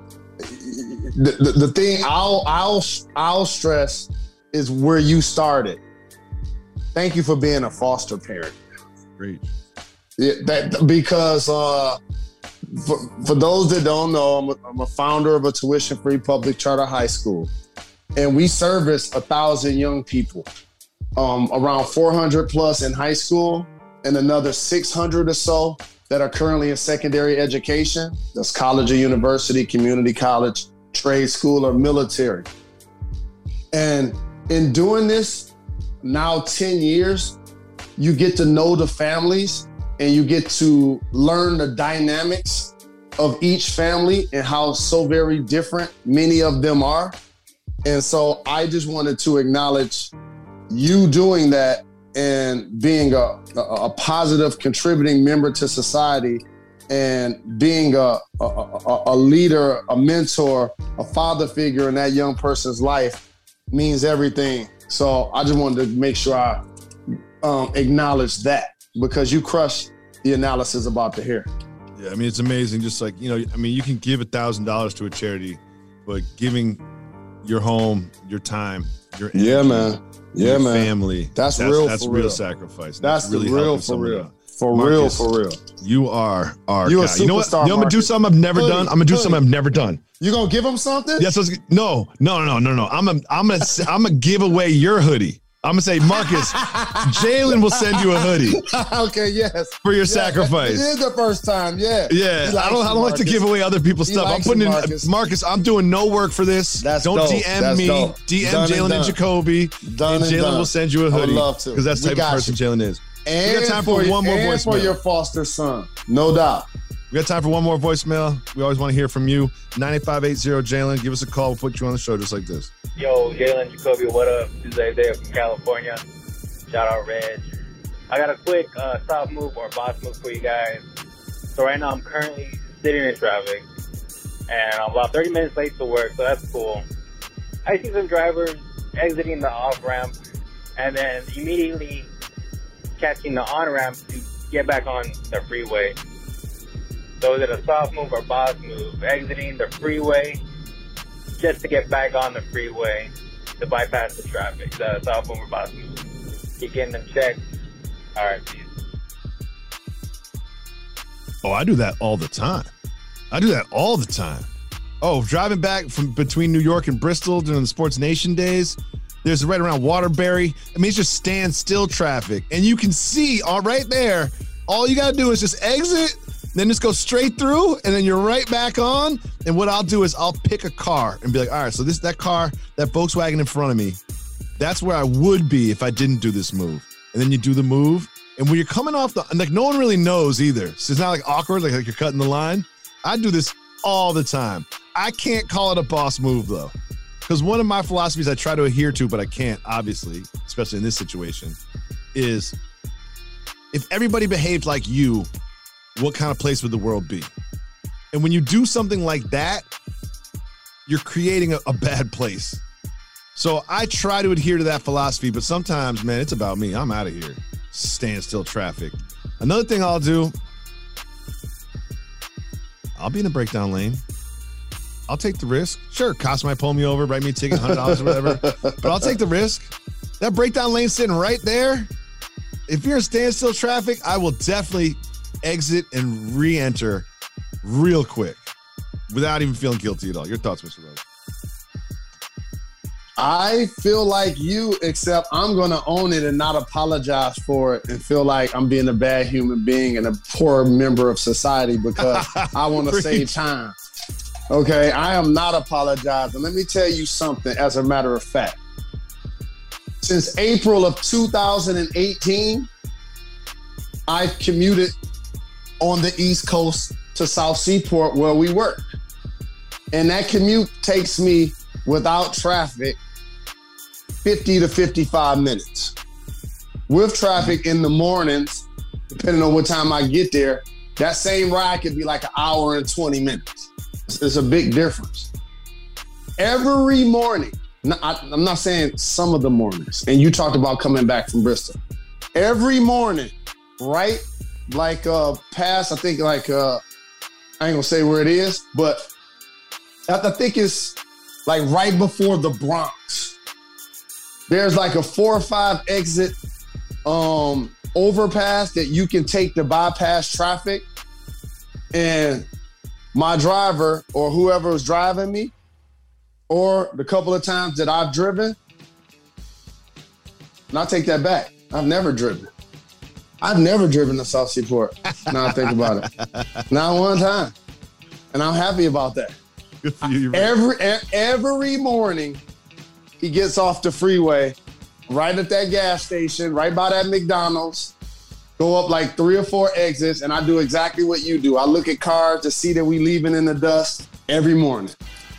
the, the, the thing I'll, I'll, I'll stress is where you started. Thank you for being a foster parent. Great. Yeah, that because uh, for, for those that don't know, I'm a, I'm a founder of a tuition-free public charter high school, and we service a thousand young people, um, around four hundred plus in high school, and another six hundred or so that are currently in secondary education. That's college or university, community college, trade school, or military. And in doing this now ten years, you get to know the families and you get to learn the dynamics of each family and how so very different many of them are. And so I just wanted to acknowledge you doing that and being a, a, a positive contributing member to society and being a, a, a, a leader, a mentor, a father figure in that young person's life means everything. So I just wanted to make sure I um, acknowledge that, because you crushed the analysis about the hair. Yeah, I mean, it's amazing. Just like, you know, I mean, you can give a thousand dollars to a charity, but giving your home, your time, your energy, yeah, man, yeah, your man, family. That's, that's real. That's for real, real sacrifice. That's, that's really the real for real. Out. For Marcus, real, for real. You are our you guy. a superstar. You know what? You know, I'm gonna do something I've never Hoodie, done. I'm gonna do hoodie. something I've never done. You gonna give him something? Yes. Yeah, so no, no, no, no, no. I'm gonna, I'm gonna, I'm gonna give away your hoodie. I'm gonna say, Marcus, Jalen will send you a hoodie. Okay, yes. For your yeah, sacrifice. It is the first time, yeah. Yeah, I don't, I don't like to give away other people's He stuff. I'm putting in, Marcus. Marcus, I'm doing no work for this. That's Don't dope. D M That's me. dope. D M Done Jalen and, and Jacoby. Done and and Jalen done. will send you a hoodie. I would love to. Because that's the We type of got person you. Jalen is. And we got time for, for one more and voicemail. for your foster son, no doubt. We got time for one more voicemail. We always want to hear from you. nine eight five eight zero Jalen. Give us a call. We'll put you on the show just like this. Yo, Jalen, Jacoby, what up? This is Isaiah from California. Shout out, Reg. I got a quick uh, stop move or boss move for you guys. So right now I'm currently sitting in traffic, and I'm about thirty minutes late to work, so that's cool. I see some drivers exiting the off-ramp and then immediately catching the on-ramp to get back on the freeway. So is it a soft move or boss move? Exiting the freeway just to get back on the freeway to bypass the traffic. Is that a soft move or boss move? Keep getting them checked. All right, peace. Oh, I do that all the time. I do that all the time. Oh, driving back from between New York and Bristol during the Sports Nation days, there's right around Waterbury. I mean, it's just standstill traffic. And you can see all right there, all you got to do is just exit, then just go straight through, and then you're right back on. And what I'll do is I'll pick a car and be like, all right, so this that car, that Volkswagen in front of me, that's where I would be if I didn't do this move. And then you do the move, And when you're coming off the, like no one really knows either. So it's not like awkward, like, like you're cutting the line. I do this all the time. I can't call it a boss move though. Because one of my philosophies I try to adhere to, but I can't, obviously, especially in this situation, is if everybody behaved like you, what kind of place would the world be? And when you do something like that, you're creating a, a bad place. So I try to adhere to that philosophy, but sometimes, man, it's about me. I'm out of here. Standstill traffic. Another thing I'll do, I'll be in a breakdown lane. I'll take the risk. Sure, cops might pull me over, write me a ticket, one hundred dollars or whatever, but I'll take the risk. That breakdown lane sitting right there. If you're in standstill traffic, I will definitely exit and re-enter real quick without even feeling guilty at all. Your thoughts, Mister Rose? I feel like you, except I'm going to own it and not apologize for it and feel like I'm being a bad human being and a poor member of society because I want to save time. Okay, I am not apologizing. Let me tell you something as a matter of fact. Since April of two thousand eighteen, I've commuted on the East Coast to South Seaport where we work. And that commute takes me, without traffic, fifty to fifty-five minutes. With traffic in the mornings, depending on what time I get there, that same ride could be like an hour and twenty minutes. It's a big difference. Every morning, I'm not saying some of the mornings, and you talked about coming back from Bristol. Every morning, right? Like uh, past, I think like, uh, I ain't gonna say where it is, but I think it's like right before the Bronx. There's like a four or five exit um, overpass that you can take to bypass traffic. And my driver or whoever was driving me, or the couple of times that I've driven, and I'll take that back. I've never driven. I've never driven to South Seaport. Now I think about it. Not one time. And I'm happy about that. Good for you. Every, every morning, he gets off the freeway, right at that gas station, right by that McDonald's, go up like three or four exits, and I do exactly what you do. I look at cars to see that we leaving in the dust every morning.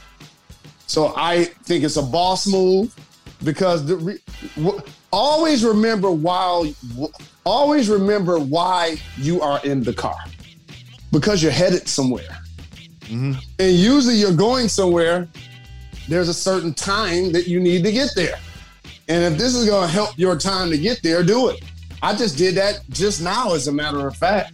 So I think it's a boss move because the re- w- always remember why, w- always remember why you are in the car, because you're headed somewhere. Mm-hmm. And usually you're going somewhere, there's a certain time that you need to get there. And if this is going to help your time to get there, do it. I just did that just now, as a matter of fact.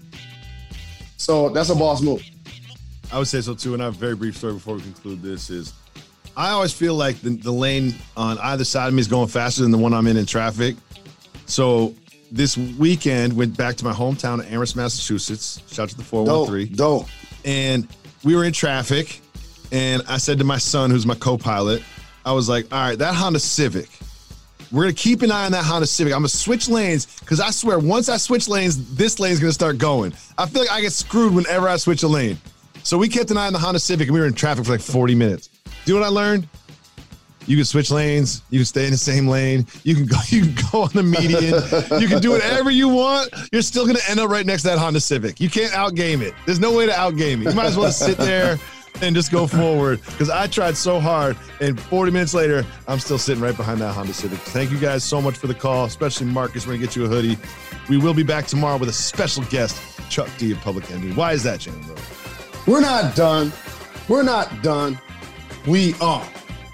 So that's a boss move. I would say so too. And I have a very brief story before we conclude this is I always feel like the, the lane on either side of me is going faster than the one I'm in in traffic. So this weekend, went back to my hometown of Amherst, Massachusetts. Shout out to the four one three. Dope, dope. And we were in traffic. And I said to my son, who's my co-pilot, I was like, all right, that Honda Civic, we're going to keep an eye on that Honda Civic. I'm going to switch lanes because I swear once I switch lanes, this lane's going to start going. I feel like I get screwed whenever I switch a lane. So we kept an eye on the Honda Civic and we were in traffic for like forty minutes. Do you know what I learned? You can switch lanes. You can stay in the same lane. You can go, you can go on the median. You can do whatever you want. You're still going to end up right next to that Honda Civic. You can't outgame it. There's no way to outgame it. You might as well sit there and just go forward because I tried so hard, and forty minutes later, I'm still sitting right behind that Honda Civic. Thank you guys so much for the call, especially Marcus. We're going to get you a hoodie. We will be back tomorrow with a special guest, Chuck D of Public Enemy. Why is that, Shannon Rose? We're not done. We're not done. We are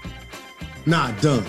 not done.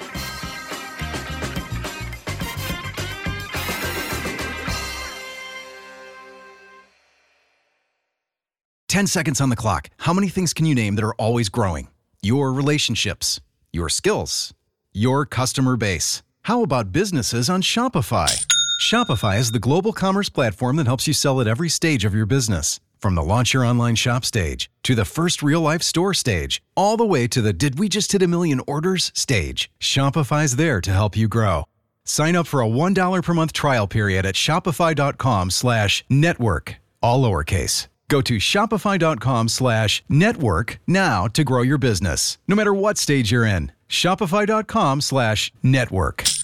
ten seconds on the clock. How many things can you name that are always growing? Your relationships, your skills, your customer base. How about businesses on Shopify? Shopify is the global commerce platform that helps you sell at every stage of your business. From the launch your online shop stage, to the first real-life store stage, all the way to the did we just hit a million orders stage. Shopify's there to help you grow. Sign up for a one dollar per month trial period at shopify.com slash network, all lowercase. Go to shopify.com slash network now to grow your business, no matter what stage you're in. Shopify.com slash network.